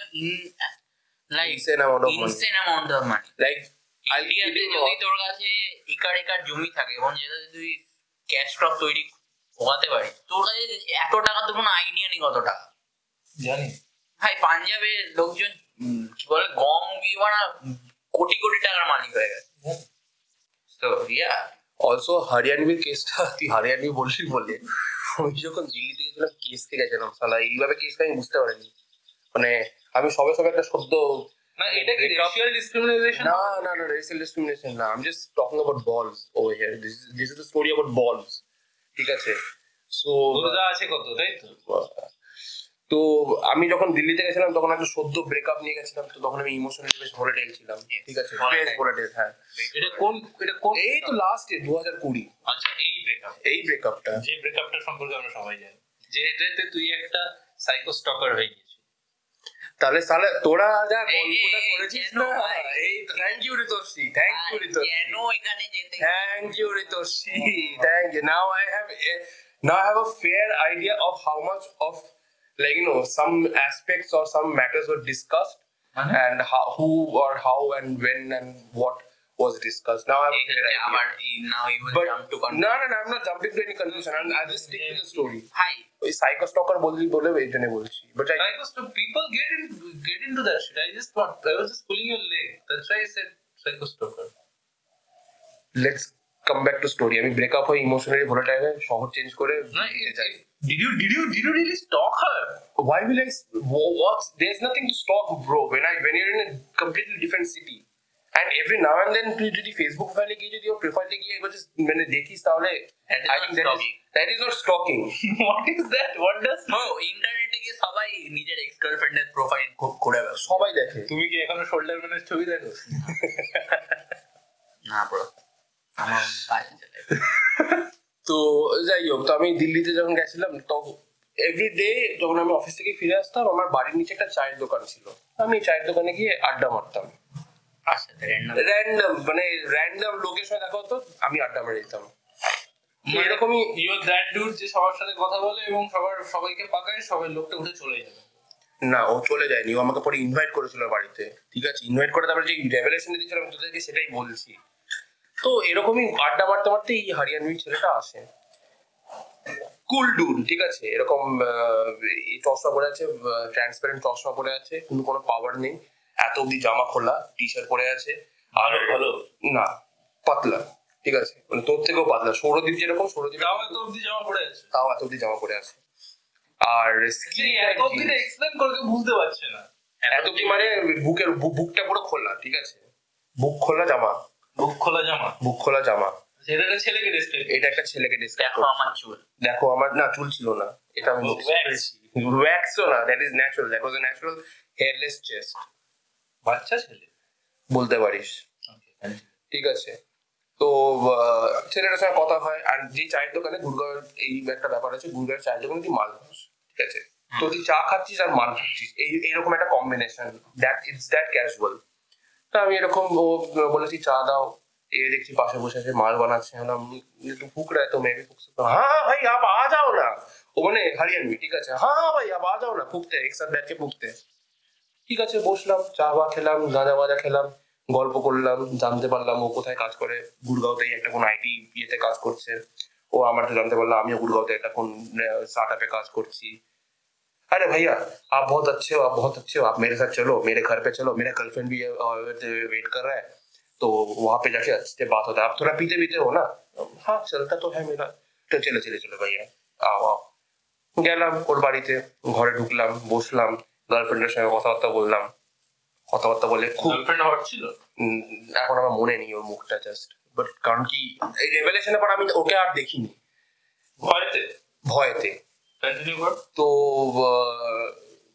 Speaker 2: insane amount of money.
Speaker 3: insane amount of money.
Speaker 2: like I'll
Speaker 3: ইন্ডিয়াতে
Speaker 2: tell you
Speaker 3: যদি
Speaker 2: what,
Speaker 3: তোর কাছে একার একার জমি থাকে এবং যেটাতে তুই ক্যাশ ক্রপ তৈরি হওয়াতে পারিস, তোর কাছে এত টাকা তো কোনো আইডিয়া নেই কত টাকা।
Speaker 1: জানি
Speaker 3: ভাই পাঞ্জাবে লোকজন কি বলে গম কি মানে কোটি কোটি টাকার মালিক হয়ে গেছে। তো ইয়া
Speaker 2: অলসো হরিয়ানবির কেসটা, তুই হরিয়ানবি বললি বলে আমি যখন দিল্লিতে গেছিলাম কেসকে গেছিলাম, সালা এইভাবে কেসকে আমি বুঝতে পারিনি। মানে আমি সবে সবে একটা শব্দ,
Speaker 1: না, এটা কি racial discrimination?
Speaker 2: না না না racial discrimination না, I'm just talking about balls over here. This is the story about balls, ঠিক আছে? সো
Speaker 1: দুর্গা আছে কত, তাই তো?
Speaker 2: তো আমি যখন দিল্লিতে গেছিলাম তখন একটা সদ্য ব্রেকআপ নিয়ে গেছিলাম, তো তখন আমি ইমোশনালি বেশ ভোলাটাইল ছিলাম, ঠিক আছে? বেশ ভোলাটাইল, হ্যাঁ।
Speaker 1: এটা কোন
Speaker 2: এই তো লাস্ট 2020,
Speaker 1: আচ্ছা, এই ব্রেকআপ,
Speaker 2: এই ব্রেকআপটা,
Speaker 1: যে ব্রেকআপটা সম্পর্কে আমরা সবাই জানি, যে এটাতে তুই একটা সাইকো স্টকার হয়ে গেছিস।
Speaker 2: তাহলে সালে তোরা যা
Speaker 3: এই,
Speaker 2: গল্পটা
Speaker 3: এই,
Speaker 2: করেছিস
Speaker 3: কেন
Speaker 2: না,
Speaker 3: ভাই?
Speaker 2: এই thank you Ritarshi, thank you Ritarshi,
Speaker 3: কেন এখানে যেতে
Speaker 2: thank you Ritarshi, thank you. Now I have a fair idea of how much of, like, you know, some aspects or some matters were discussed, and who or how and when and what was discussed. Now I have a fair idea.
Speaker 3: আবার now you will
Speaker 2: But
Speaker 3: jump to
Speaker 2: no, I'm not jumping to any conclusion. I'll just stick to the story.
Speaker 3: ভাই
Speaker 2: ওই psycho stalker বলে এই জন্য বলছি, but
Speaker 1: People get into that shit. I was just pulling your leg. That's why I said psycho stalker.
Speaker 2: let's come back to story. আমি breakup হয়ে emotionally volatile হয়ে শহর চেঞ্জ করে
Speaker 1: No,
Speaker 2: দিল্লিতে যাই।
Speaker 1: did you really stalk her?
Speaker 2: Why will I? What? There's nothing to stalk, bro. When you're in a completely different city, and every now and then তুই যদি Facebook প্রোফাইলে গিয়ে যদি ওর প্রোফাইলে গিয়ে একবার just মানে দেখিস, তাহলে
Speaker 3: That is not stalking.
Speaker 2: that is not stalking.
Speaker 1: What is that? What does?
Speaker 3: No ইন্টারনেটে গিয়ে সবাই নিজের এক্স গার্লফ্রেন্ডের প্রোফাইল করে ব্যবসা।
Speaker 2: সবাই দেখে।
Speaker 1: তুমি কি এখনো শোল্ডার ম্যানের ছবি দেখো?
Speaker 3: না ব্রো, আমার বাজে চলে।
Speaker 2: তো যাই হোক, তো আমি দিল্লিতে যখন গেছিলাম, তো এভরিডে যখন আমি অফিস থেকে ফিরে আসতাম, আমার বাড়ির নিচে একটা চায়ের দোকান ছিল, আমি চায়ের দোকানে গিয়ে আড্ডা মারতাম।
Speaker 3: আচ্ছা
Speaker 2: র্যান্ডম লোকের সঙ্গে দেখা হতো, আমি আড্ডা মারে দিতাম। এরকমই
Speaker 1: ইউ দ্যাট ডুড যে সবার সাথে কথা বলে এবং সবাইকে পাকায়, সবাই লোকটা উঠে চলে যাবে।
Speaker 2: না, ও চলে যায়নি, ও আমাকে পরে ইনভাইট করেছিল বাড়িতে, ঠিক আছে? ইনভাইট করে তারপরে যে রেভেলেশন দিয়েছিল আমি তোদেরকে সেটাই বলছি। তো এরকমই আড্ডা মারতে মারতে এই হরিয়ানবি ছেলেটা আসে, কুল ডুড, ঠিক আছে? এরকম চশমা পরে আছে, ট্রান্সপারেন্ট চশমা পরে আছে, কোনো পাওয়ার নেই, এত অব্দি জামা খোলা, টি শার্ট পরে আছে, আর
Speaker 1: ভালো
Speaker 2: না পাতলা, ঠিক আছে? মানে তোর থেকেও পাতলা, সৌরদীপ যেরকম, সৌরদীপ
Speaker 1: তাও এত অব্দি জামা পড়ে আছে,
Speaker 2: তাও এত অব্দি জামা পরে আছে, আর
Speaker 1: এত অব্দি এক্সপ্লেন করে কেউ বুঝতে পারছে না।
Speaker 2: এত অব্দি মানে বুকটা পুরো খোলা, ঠিক আছে? বুক খোলা জামা,
Speaker 1: বুক খোলা জামা,
Speaker 2: বুক খোলা জামা।
Speaker 1: এটা একটা ছেলেকে ডেসক্রাইব,
Speaker 2: এটা একটা ছেলেকে describe
Speaker 3: দেখো
Speaker 2: করছে।
Speaker 3: আমার চুল,
Speaker 2: দেখো আমার না চুল ছিল না, এটা আমি ওয়্যাক্সও না, that is natural, that was a natural hairless chest
Speaker 1: বাচ্চা ছেলে
Speaker 2: বলতে পারিস, ঠিক আছে? তো ছেলেটার সঙ্গে কথা হয়, আর যে চায়ের দোকানে গুড়গাঁওয়ের এই একটা ব্যাপার আছে, গুড়গাঁওয়ের চায়ের দোকানে তুই মাল খাস, ঠিক আছে? তো তুই চা খাচ্ছিস আর মাল খাচ্ছিস, এইরকম একটা কম্বিনেশন, দ্যাট ক্যাজুয়াল। তা আমি এরকম, ও বলেছি চা দাও, देखी पासे বসে আছে মাল বানাচ্ছে, हम ये तो फूक रहा है तो मैं भी फूक सकता हूँ। हाँ भाई आप आ जाओ ना, वो মানে হরিয়ানবি, ঠিক আছে? हाँ भाई आप आ जाओ ना, फूकते हैं एक साथ बैठ के फूकते हैं, ঠিক আছে? বসলাম, চা বা খেলাম, গাঁজা বাজা খেলাম, গল্প করলাম, জানতে পারলাম ও কোথায় কাজ করে, গুড়গাঁওতেই একটা কোন আইটি ইয়েতে কাজ করছে। ও আমার তো জানতে পারলাম আমিও গুড়গাঁওতে একটা কোন স্টার্টআপে কাজ করছি। अरे भैया आप बहुत अच्छे हो, आप बहुत अच्छे हो, आप मेरे साथ चलो, मेरे घर पे चलो, मेरा गर्लफ्रेंड भी वेट कर रहा है, तो वहां पे जाके अच्छे से बात होता है। आप थोड़ा पीते पीते हो ना? हाँ चलता तो है मेरा, तो चले चले चलो भैया आओ आओ। গেলাম ওর বাড়িতে, ঘরে ঢুকলাম, বসলাম, গার্লফ্রেন্ডের সঙ্গে কথাবার্তা বললাম, কথাবার্তা বলে খুব
Speaker 1: গার্লফ্রেন্ড হট ছিল,
Speaker 2: এখন আমার মনে নেই ওর মুখটা জাস্ট, বাট কারণ কি এই রেভেলেশনের পর আমি ওকে আর দেখিনি,
Speaker 1: ভয়তে
Speaker 2: ভয়েতে।
Speaker 1: কন্টিনিউ কর।
Speaker 2: তো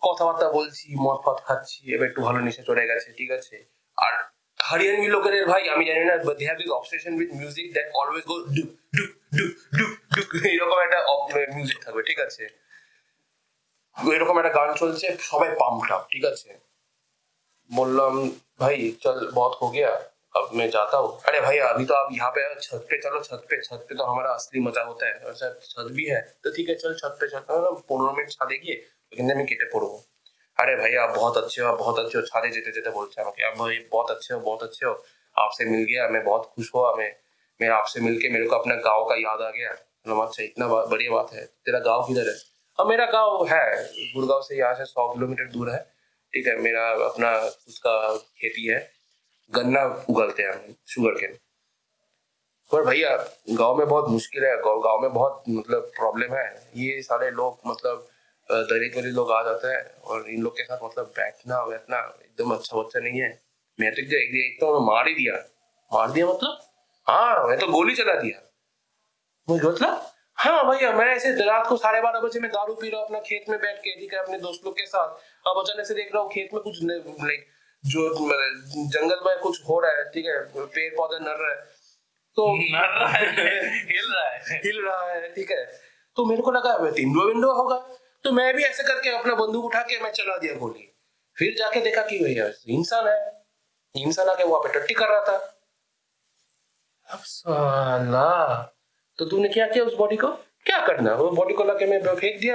Speaker 2: কথাবার্তা বলছি, মদ ফদ খাচ্ছি, এবার একটু ভালো নেশা চলে গেছে, ঠিক আছে। আর হরিয়ানবি লোকের ভাই আমি জানি না, they have this obsession with music that always go do do do do do, এরকম একটা মিউজিক থাকবে, ঠিক আছে। এরকম একটা গান চলছে, সবাই পাম্পড আপ, ঠিক আছে। बोलम भाई चल बहुत हो गया, अब मैं जाता हूँ। अरे भाई अभी तो आप यहाँ पे छत पे चलो, छत पे तो हमारा असली मजा होता है। और सर छत भी है तो ठीक है, चल छत पे चलता हूँ, 15 मिनट ছাদে গিয়ে ওখানে আমি কেটে পড়বো। अरे भाई आप बहुत अच्छे हो, आप बहुत अच्छे हो, ছাদে যেতে যেতে বলছে আমাকে, आप भाई बहुत अच्छे हो, बहुत अच्छे हो, आपसे मिल गया, मैं बहुत खुश हुआ, मैं आपसे मिलके मेरे को अपना गाँव का याद आ गया। अच्छा इतना बढ़िया बात है, तेरा गाँव किधर है? अब मेरा गाँव है गुड़गांव से, यहाँ से 100 किलोमीटर दूर है, ठीक है। मेरा अपना उसका खेती है, गन्ना उगाते हैं हम, शुगर केन। पर भैया गांव में बहुत मुश्किल है, गांव में बहुत मतलब प्रॉब्लम है। ये सारे लोग मतलब दलित वाले लोग आ जाते हैं और इन लोग के साथ मतलब बैठना बैठना एकदम अच्छा बच्चा नहीं है। मैं तो एक तो मार ही दिया, मार दिया मतलब हाँ मैं तो गोली चला दिया। मुझे मतलब हाँ भैया मैं ऐसे रात को 12:30 बजे में दारू पी रहा हूँ अपना खेत में बैठ के, ठीक है, अपने दोस्त लोग के साथ। अब अचानक से देख रहा हूँ खेत में कुछ लाइक जो जंगल में कुछ हो रहा है, ठीक है, पेड़ पौधे नर रहे हैं, तो
Speaker 1: नर रहा है,
Speaker 2: हिल रहा है, ठीक है। तो मेरे को लगा विंडो विंडो होगा, तो मैं भी ऐसे करके अपना बंदूक उठा के मैं चला दिया गोली। फिर जाके देखा कि भैया इंसान है, इंसान आके वहां पे टट्टी कर रहा था। अब साला तो तूने क्या किया उस बॉडी को? क्या करना, वो बॉडी को लाके मैं फेंक दिया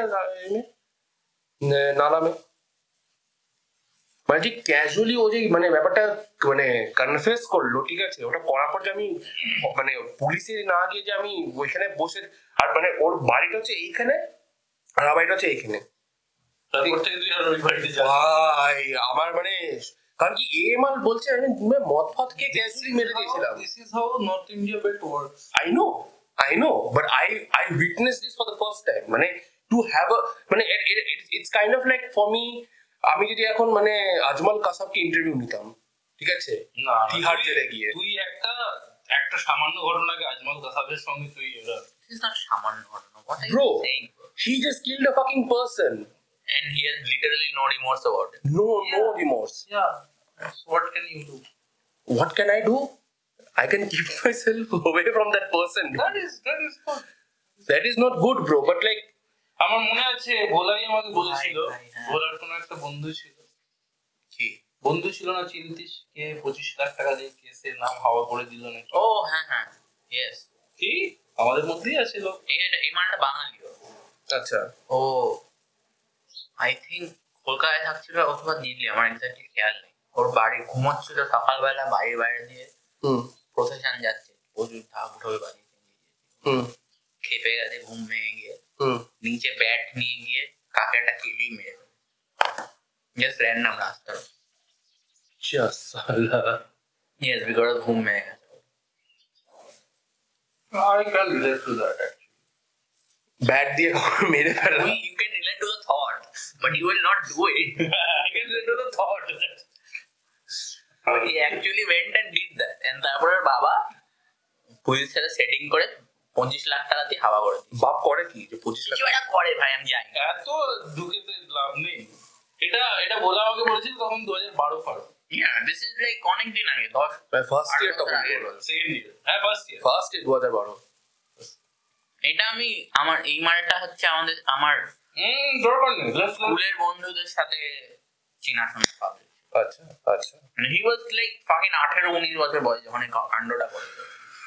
Speaker 2: नाला में। মানে ঠিক ক্যাজুয়ালি ও যে মানে ব্যাপারটা মানে কনফেস করলো, ঠিক আছে, ওটা করার পর যে আমি মানে পুলিশে না গিয়ে যে আমি ওইখানে বসে, আর মানে ওর বাড়িটা হচ্ছে এইখানে আর আমার বাড়িটা হচ্ছে এইখানে,
Speaker 1: তারপর থেকে তুই আর ওই বাড়িতে যাস?
Speaker 2: ভাই আমার মানে কারণ কি এ মাল বলছে আমি মদ ফদ কে ক্যাজুয়ালি মেরে দিয়েছিলাম।
Speaker 1: This is how North India bit works.
Speaker 2: I know, but I witnessed this for the first time. মানে to have a মানে it's kind of like for me, আমি যদি এখন মানে আজমল কাসাবকে ইন্টারভিউ নিতাম, ঠিক আছে,
Speaker 1: না
Speaker 2: তিহাড় জেলে গিয়ে,
Speaker 1: তুই একটা সামান্য ঘটনাকে আজমল কাসাবের সঙ্গে তুই
Speaker 3: This is not সামান্য ঘটনা. What are
Speaker 2: bro,
Speaker 3: you saying?
Speaker 2: he just killed a fucking person.
Speaker 3: And he has literally no remorse about it.
Speaker 2: No remorse.
Speaker 1: yeah. So what can you do?
Speaker 2: What can I do? I can keep myself away from that person.
Speaker 1: That is good.
Speaker 2: That is not good, bro, but like
Speaker 1: আমার মনে আছে ভোলাই আমাকে বলেছিল,
Speaker 3: ভাই, হ্যাঁ।
Speaker 1: ভোলার কোনো একটা বন্ধু ছিল,
Speaker 3: কি?
Speaker 1: বন্ধু ছিল না চিনতিস, কে 25 লাখ টাকা দিয়ে কেসের নাম হাওয়া করে দিল নাকি।
Speaker 3: ও হ্যাঁ ইয়েস,
Speaker 1: কি আমাদের মধ্যেই আছে লোক।
Speaker 3: এই মানটা বাঙালিও।
Speaker 2: আচ্ছা
Speaker 3: ও আই থিঙ্ক কলকাতায় থাকছিল অথবা দিল্লি, আমার এক্স্যাক্টলি খেয়াল নেই। ওর বাড়ি ঘুমাচ্ছিল, সকালবেলা বাড়ির বাইরে দিয়ে প্রসেশন যাচ্ছে, প্রচুর ঢাক ঢোল বাজিয়েছে, খেপে গেছে, ঘুম ভেঙে গিয়ে নিচে ব্যাট নিয়ে গিয়ে কাকে একটা কিলি মেরে জাস্ট র্যান্ডম রাস্তার। ইয়েস, বিকজ ঘুম ভেঙে গেছে।
Speaker 1: I can relate to that actually.
Speaker 2: Bat দিয়ে মেরে ফেলা।
Speaker 3: You can relate to the thought, but you will not do it.
Speaker 1: I can relate to the thought.
Speaker 3: He actually went and did that. And তারপরে ওর বাবা পুলিশের সাথে setting করে 25 লাখ টাকা দিয়ে হাওয়া করে দিয়েছে।
Speaker 2: বাপ করে কি যে 25 লাখ?
Speaker 3: কিছু একটা করে ভাই, আমি জানি না।
Speaker 1: এত ঢুকেতে লাভ নেই। এটা বলা আমাকে বলেছিল তখন 2012 ফার।
Speaker 3: Yeah, this is like অনেক দিন আগে, 10
Speaker 2: ফার্স্ট ইয়ার তখন
Speaker 1: সেকেন্ড ইয়ার, হ্যাঁ ফার্স্ট ইয়ার
Speaker 2: 2012।
Speaker 3: এটা আমি আমার এই মারটা হচ্ছে আমার
Speaker 1: দরকার নেই
Speaker 3: স্কুলের বন্ধুদের সাথে চেনাশোনা পাবে।
Speaker 2: আচ্ছা আচ্ছা।
Speaker 3: He was like fucking 18-19 বছর বয়স যখন এই কাণ্ডটা করেছে।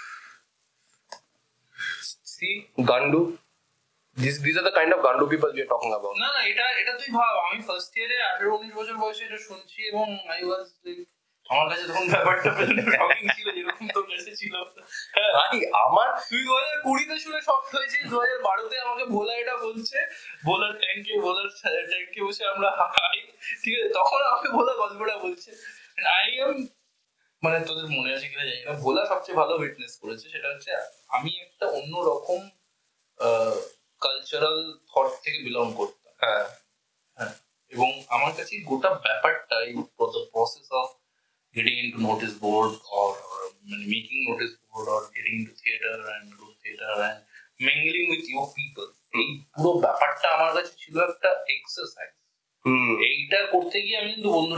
Speaker 1: See,
Speaker 2: Gandu, these are the kind of gandu people we are talking about.
Speaker 1: না এটা তুই ভাব, আমি ফার্স্ট ইয়ারে 18-19 বছর বয়সে এটা শুনছি এবং আই ওয়াজ লাইক, আমার কাছে তখন ব্যাপারটা শকিং ছিল যেরকম তোর কাছে ছিল।
Speaker 2: ভাই আমার
Speaker 1: তুই 2020-তে শুনে শক হয়েছিস, 2012-তে আমাকে ভোলা এটা বলছে, ভোলার ট্যাঙ্কে বসে আমরা হাই, ঠিক আছে, তখন আমাকে ভোলা গল্পটা বলছে। আই এম মানে তোদের মনে আছে কিনা জানি না, ভোলা সবচেয়ে ভালো উইটনেস করেছে, সেটা হচ্ছে আমি একটা অন্যরকম কালচারাল থট থেকে বিলং করতাম।
Speaker 2: হ্যাঁ
Speaker 1: এবং আমার কাছে গোটা ব্যাপারটা এই process of getting into notice board or making notice board or getting into theater and group theater and mingling with your people, এই পুরো ব্যাপারটা আমার কাছে ছিল একটা এক্সারসাইজ।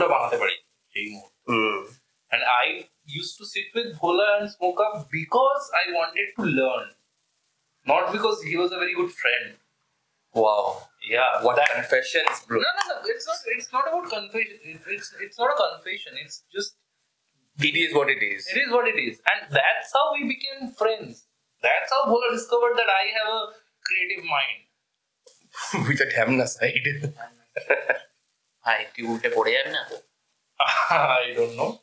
Speaker 1: বন্ধুটা বানাতে পারি সেই মুহূর্তে। And I used to sit with Bhola and smoke up because I wanted to learn, not because he was a very good friend.
Speaker 2: Wow.
Speaker 1: Yeah,
Speaker 2: What
Speaker 1: that-
Speaker 2: confessions, bro.
Speaker 1: No. It's not about confession. It's not a confession. It's just
Speaker 2: It is what it is.
Speaker 1: it is what it is, and that's how we became friends. That's how Bhola discovered that I have a creative mind.
Speaker 2: With a Dhamna side.
Speaker 3: ভাই তুই উল্টে পড়ে যাবি না তো?
Speaker 1: I don't know.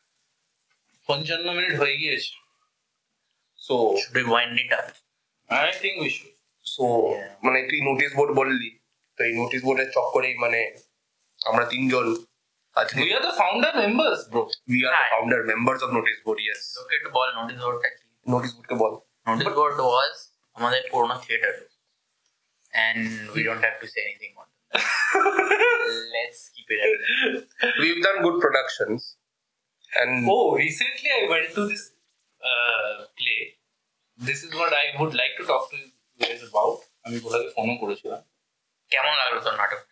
Speaker 1: 55 minute হয়ে গিয়েছে।
Speaker 2: So,
Speaker 3: Should we wind it up?
Speaker 1: I think we should.
Speaker 2: মানে তুই নোটিশ বোর্ড বললি, তো এই নোটিশ বোর্ডের চক্করেই মানে আমরা তিনজন আজকে
Speaker 1: We are the founder members, bro.
Speaker 2: we are the
Speaker 3: Right.
Speaker 2: founder members of notice board. Yes.
Speaker 3: লোকে একটু বল নোটিস বোর্ডটা কি?
Speaker 2: নোটিশ বোর্ডকে বল।
Speaker 3: নোটিস বোর্ড ওয়াজ আমাদের পুরোনো theatre, and we don't have to say anything on it. Let's keep it at that.
Speaker 2: We've done good productions and
Speaker 1: Oh, recently I went to this play. This is what I would like to talk to you guys about. আমি Bhola-কে ফোনও করেছিলাম।
Speaker 3: কেমন লাগলো তোর নাটকটা?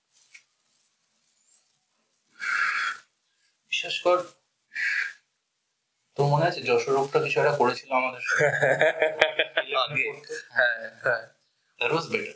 Speaker 1: বিশেষ কর তোর মনে আছে যশোরোগটা কিছু একটা করেছিল আমাদের সাথে?
Speaker 2: আগে হ্যাঁ
Speaker 1: That was better.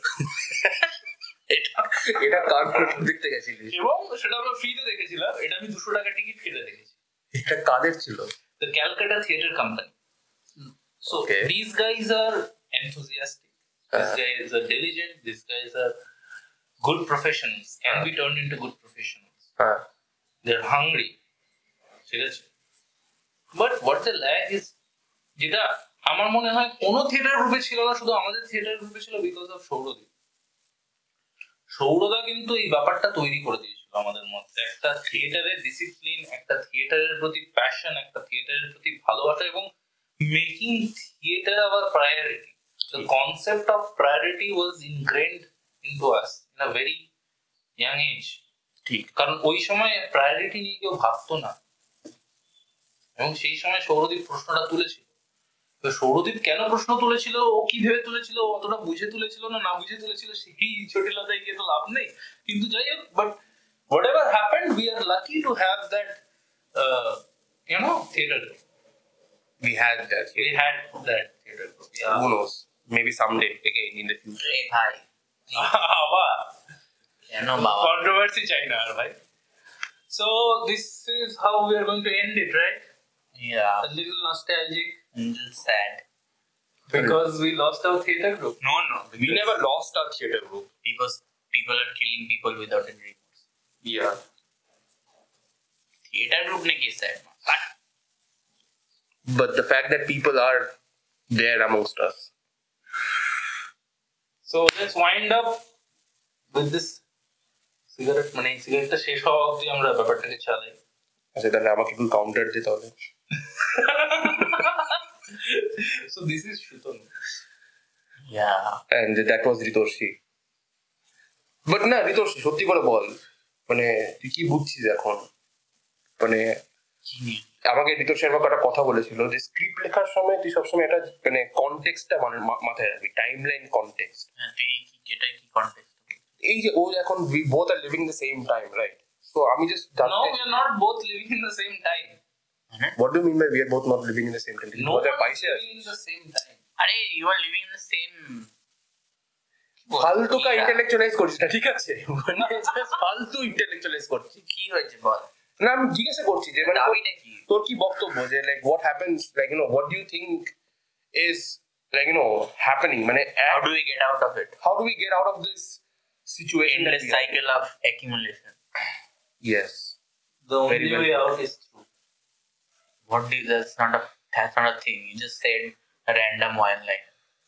Speaker 2: এটা কার দেখতে গেছিলিস?
Speaker 1: এবং সেটা আমরা ফ্রিতে দেখেছিলাম। এটা আমি 200 টাকা টিকিট কেটে দেখেছি।
Speaker 2: এটা কাদের ছিল?
Speaker 1: The Calcutta Theatre Company. So
Speaker 2: Okay.
Speaker 1: these guys are enthusiastic. These guys are diligent. These guys are good professionals. Can be turned into good professionals.
Speaker 2: হ্যাঁ
Speaker 1: They're hungry. ঠিক আছে? But what they lack is যেটা আমার মনে হয় কোনো theatre গ্রুপে ছিল না, শুধু আমাদের থিয়েটার গ্রুপে ছিল বিকজ অফ সৌরদীপ। সৌরদা কিন্তু এই ব্যাপারটা তৈরি করে দিয়েছিল আমাদের মধ্যে, একটা থিয়েটারের ডিসিপ্লিন, একটা থিয়েটারের প্রতি প্যাশন, একটা থিয়েটারের প্রতি ভালোবাসা, এবং making theatre our priority. The concept of priority was ingrained into us in a very young age.
Speaker 3: ঠিক।
Speaker 1: কারণ ওই সময় প্রায়োরিটি নিয়ে কেউ ভাবতো না, এবং সেই সময় সৌরদীপ প্রশ্নটা তুলেছিল। তো সৌরদীপ কেন প্রশ্ন তুলেছিল, ও কি ভেবে তুলেছিল, অতটা বুঝে তুলেছিল না বুঝে তুলেছিল, সেই জটিলতায় গিয়ে তো লাভ নেই। কিন্তু যাই হোক, but whatever happened, we are lucky to have that theater group.
Speaker 2: we had that.
Speaker 1: We had that theater group. Yeah.
Speaker 2: Who knows? Maybe someday again in the future.
Speaker 3: এ ভাই
Speaker 1: আবার
Speaker 3: কেন বাবা?
Speaker 1: controversy চাই না আর ভাই। So this is how we are going to end it, right?
Speaker 3: Yeah,
Speaker 1: A little nostalgic
Speaker 3: I'm just sad.
Speaker 1: because we lost our theater group.
Speaker 3: No,
Speaker 2: We never lost our theater group.
Speaker 3: because people are killing people without any remorse.
Speaker 2: Yeah.
Speaker 3: Theater group ne ki sad na.
Speaker 2: But the fact that people are there amongst us.
Speaker 1: So let's wind up with this cigarette, মানে সিগারেটটা শেষ হওয়া অবধি আমরা ব্যাপারটাকে চালাই।
Speaker 2: আচ্ছা তাহলে আমাকে একটু কাউন্টার দিতে হবে।
Speaker 1: So this is Shutanu.
Speaker 3: Yeah.
Speaker 2: And that was ঋতর্ষি। But না ঋতর্ষি সত্যি করে বল, মানে তুই কি বুঝছিস এখন? মানে
Speaker 3: কি নিয়ে?
Speaker 2: আমাকে ঋতর্ষি একবার একটা কথা বলেছিল যে স্ক্রিপ্ট লেখার সময় তুই সবসময় এটা মানে কনটেক্সটটা মাথায় রাখবি, টাইমলাইন কনটেক্সট।
Speaker 3: হ্যাঁ, তুই এটা কি কনটেক্সট?
Speaker 2: এই যে ও এখন we both are living the same time, right? So আমি just
Speaker 1: No, we are not both living in the same time.
Speaker 2: what do you mean by we are both not living in the same time?
Speaker 1: No one is
Speaker 2: 2022
Speaker 1: living in the same time.
Speaker 3: আরে you are living in the same
Speaker 2: ফালতু কা
Speaker 3: era.
Speaker 2: ইন্টেলেকচুয়ালাইজ করিস না, ঠিক আছে? মানে just ফালতু ইন্টেলেকচুয়ালাইজ করছিস।
Speaker 3: কি হয়েছে বল?
Speaker 2: না আমি জিজ্ঞাসা করছি যে মানে
Speaker 3: দাবিটা কি?
Speaker 2: তোর কি বক্তব্য যে like what happens, like what do you think is like happening, মানে
Speaker 3: How do we get out of it?
Speaker 2: how do we get out of this situation that
Speaker 3: Endless
Speaker 2: we are in?
Speaker 3: cycle of accumulation.
Speaker 2: Yes.
Speaker 1: The
Speaker 2: Very
Speaker 1: only
Speaker 2: well
Speaker 1: way
Speaker 2: put.
Speaker 1: out is through.
Speaker 3: That's not a thing. You just said a random one line.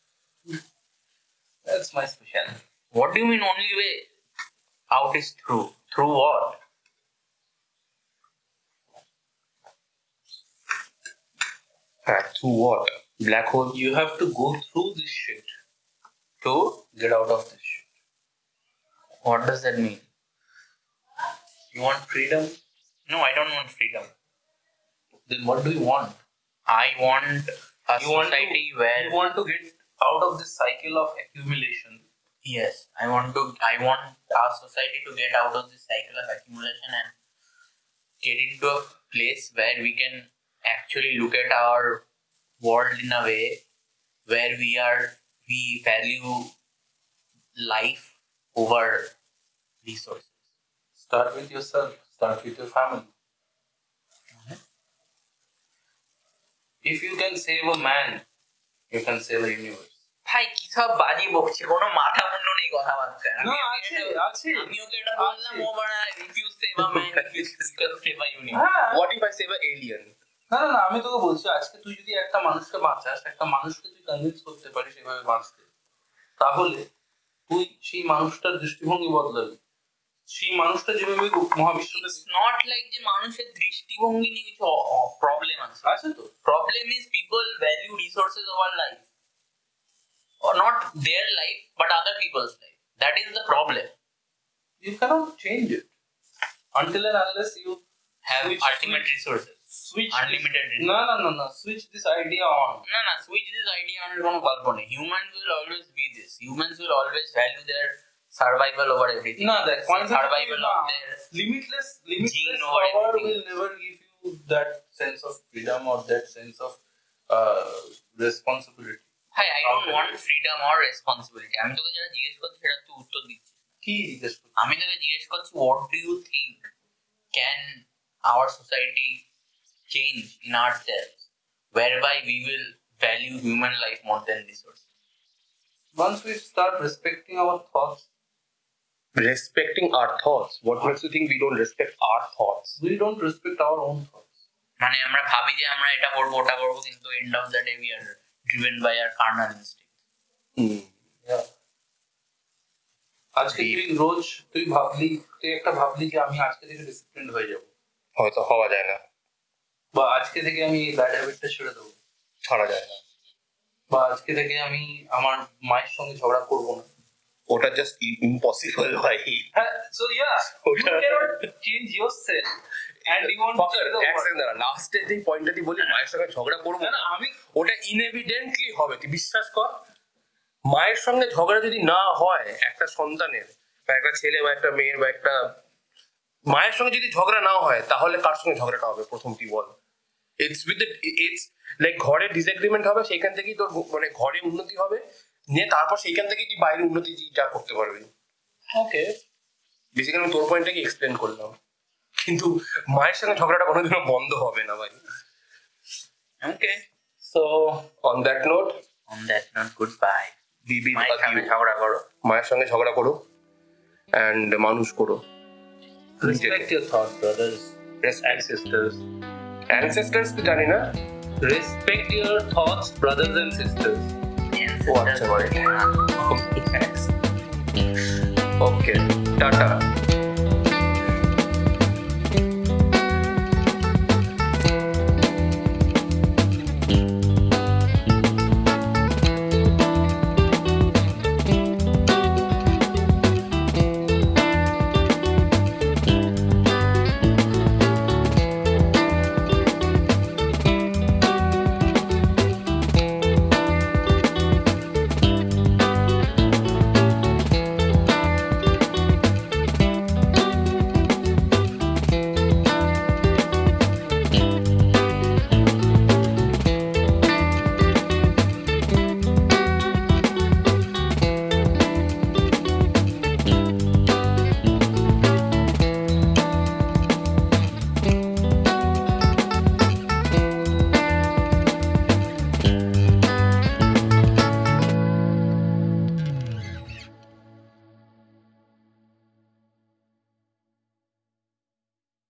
Speaker 1: That's my specialty.
Speaker 3: What do you mean only way out is through? Through what?
Speaker 2: Through what? Black hole?
Speaker 1: You have to go through this shit to get out of this shit.
Speaker 3: What does that mean?
Speaker 1: You want freedom?
Speaker 3: No, I don't want freedom.
Speaker 1: Then what do you want?
Speaker 3: I want a
Speaker 1: You want
Speaker 3: society
Speaker 1: to,
Speaker 3: where
Speaker 1: you want to get out of this cycle of accumulation.
Speaker 3: yes, I want our society to get out of this cycle of accumulation and get into a place where we can actually look at our world in a way where we value life over resources.
Speaker 1: Start with yourself. Start with your family. If you can save a man, you can save a universe.
Speaker 3: ভাই কি সব বাজি বকছে, কোনো মাথা মুন্ড নেই কথাবার্তা।
Speaker 1: না, আছে।
Speaker 3: আমি ওকে এটা বললাম, ও বড়া refuse save a man, refuse save a universe.
Speaker 1: হ্যাঁ,
Speaker 2: What if I save an alien?
Speaker 1: না না না, আমি তোকে বলছি, আজকে তুই যদি একটা মানুষকে বাঁচাস, একটা মানুষকে তুই কনভিন্স করতে পারিস এভাবে বাঁচতে, তাহলে তুই সেই মানুষটার দৃষ্টিভঙ্গি বদলাবি। সেই মানুষটা যেভাবে মহাবিশ্বকে
Speaker 3: It's not like যে মানুষের দৃষ্টিভঙ্গি নিয়ে কিছু প্রবলেম আছে।
Speaker 1: আছে তো,
Speaker 3: Problem is people value resources over life, or not their life but other people's life. That is the problem.
Speaker 1: you cannot change it until and unless you
Speaker 3: Have
Speaker 1: switch-
Speaker 3: ultimate resources,
Speaker 1: switch
Speaker 3: unlimited resources.
Speaker 1: no, switch this idea on.
Speaker 3: No, switch this idea on কোনো গল্প নেই। Humans will always be this. Humans will always value their survival over everything.
Speaker 1: No, that
Speaker 3: survival of their
Speaker 1: limitless
Speaker 3: gene
Speaker 1: power
Speaker 3: over everything.
Speaker 1: will never give you that sense of freedom or that sense of responsibility.
Speaker 3: Hi, I don't want freedom or responsibility. আমি তোকে যেটা জিজ্ঞেস করছি সেটা তুই উত্তর দিচ্ছিস।
Speaker 1: কি জিজ্ঞেস করছি?
Speaker 3: আমি তোকে জিজ্ঞেস করছি, what do you think can our society change in ourselves whereby we will value human life more than resources?
Speaker 1: Once we start respecting our thoughts,
Speaker 2: Respecting our thoughts. What makes you think we don't respect our thoughts?
Speaker 1: we don't respect our own thoughts.
Speaker 3: মানে আমরা ভাবি যে আমরা এটা করবো ওটা করবো, কিন্তু end of the day we are driven by our carnal instinct.
Speaker 1: Yeah. আজকে তুই একটা ভাবলি যে আমি আজকে থেকে ডিসিপ্লিন হয়ে যাব,
Speaker 2: হয়তো হওয়া যায় না,
Speaker 1: বা আজকে থেকে আমি এই ব্যাড হ্যাবিটটা ছেড়ে দেবো,
Speaker 2: ছাড়া যায় না।
Speaker 1: বা আজকে থেকে আমি আমার মায়ের সঙ্গে ঝগড়া করবো না।
Speaker 2: ওটা জাস্ট ইম্পসিবল ভাই।
Speaker 1: হ্যাঁ, so yeah, you
Speaker 2: ওটা-
Speaker 1: cannot change yourself and you want to change the world.
Speaker 2: লাস্টে যে পয়েন্টটা তুই বলি মায়ের সঙ্গে ঝগড়া করবো
Speaker 1: না,
Speaker 2: না,
Speaker 1: না, আমি
Speaker 2: ওটা ইনএভিডেন্টলি হবে, তুই বিশ্বাস কর। মায়ের সঙ্গে ঝগড়া যদি না হয় একটা সন্তানের, বা একটা ছেলে বা একটা মেয়ের বা একটা মায়ের সঙ্গে যদি ঝগড়া না হয়, তাহলে কার সঙ্গে ঝগড়াটা হবে প্রথম তুই বল? ইটস লাইক ঘরে ডিসএগ্রিমেন্ট হবে, সেইখান থেকেই তোর মানে ঘরে উন্নতি হবে, নিয়ে তারপর সেইখান থেকেই তুই বাইরে উন্নতি যা করতে পারবি।
Speaker 1: ওকে,
Speaker 2: বেসিক্যালি আমি তোর পয়েন্টটাকে এক্সপ্লেন করলাম, কিন্তু মায়ের সঙ্গে ঝগড়াটা কোনোদিনও বন্ধ হবে না ভাই।
Speaker 3: Okay.
Speaker 1: so
Speaker 2: on that note,
Speaker 3: On that note, goodbye.
Speaker 2: বিবি
Speaker 3: মায়ের সঙ্গে ঝগড়া করো।
Speaker 2: মায়ের সঙ্গে ঝগড়া করো অ্যান্ড মানুষ করো।
Speaker 1: respect your thoughts, brothers and sisters.
Speaker 2: Ancestors তো জানি না।
Speaker 1: Respect your thoughts, brothers and sisters.
Speaker 3: Ancestors বলে।
Speaker 2: Okay, tata.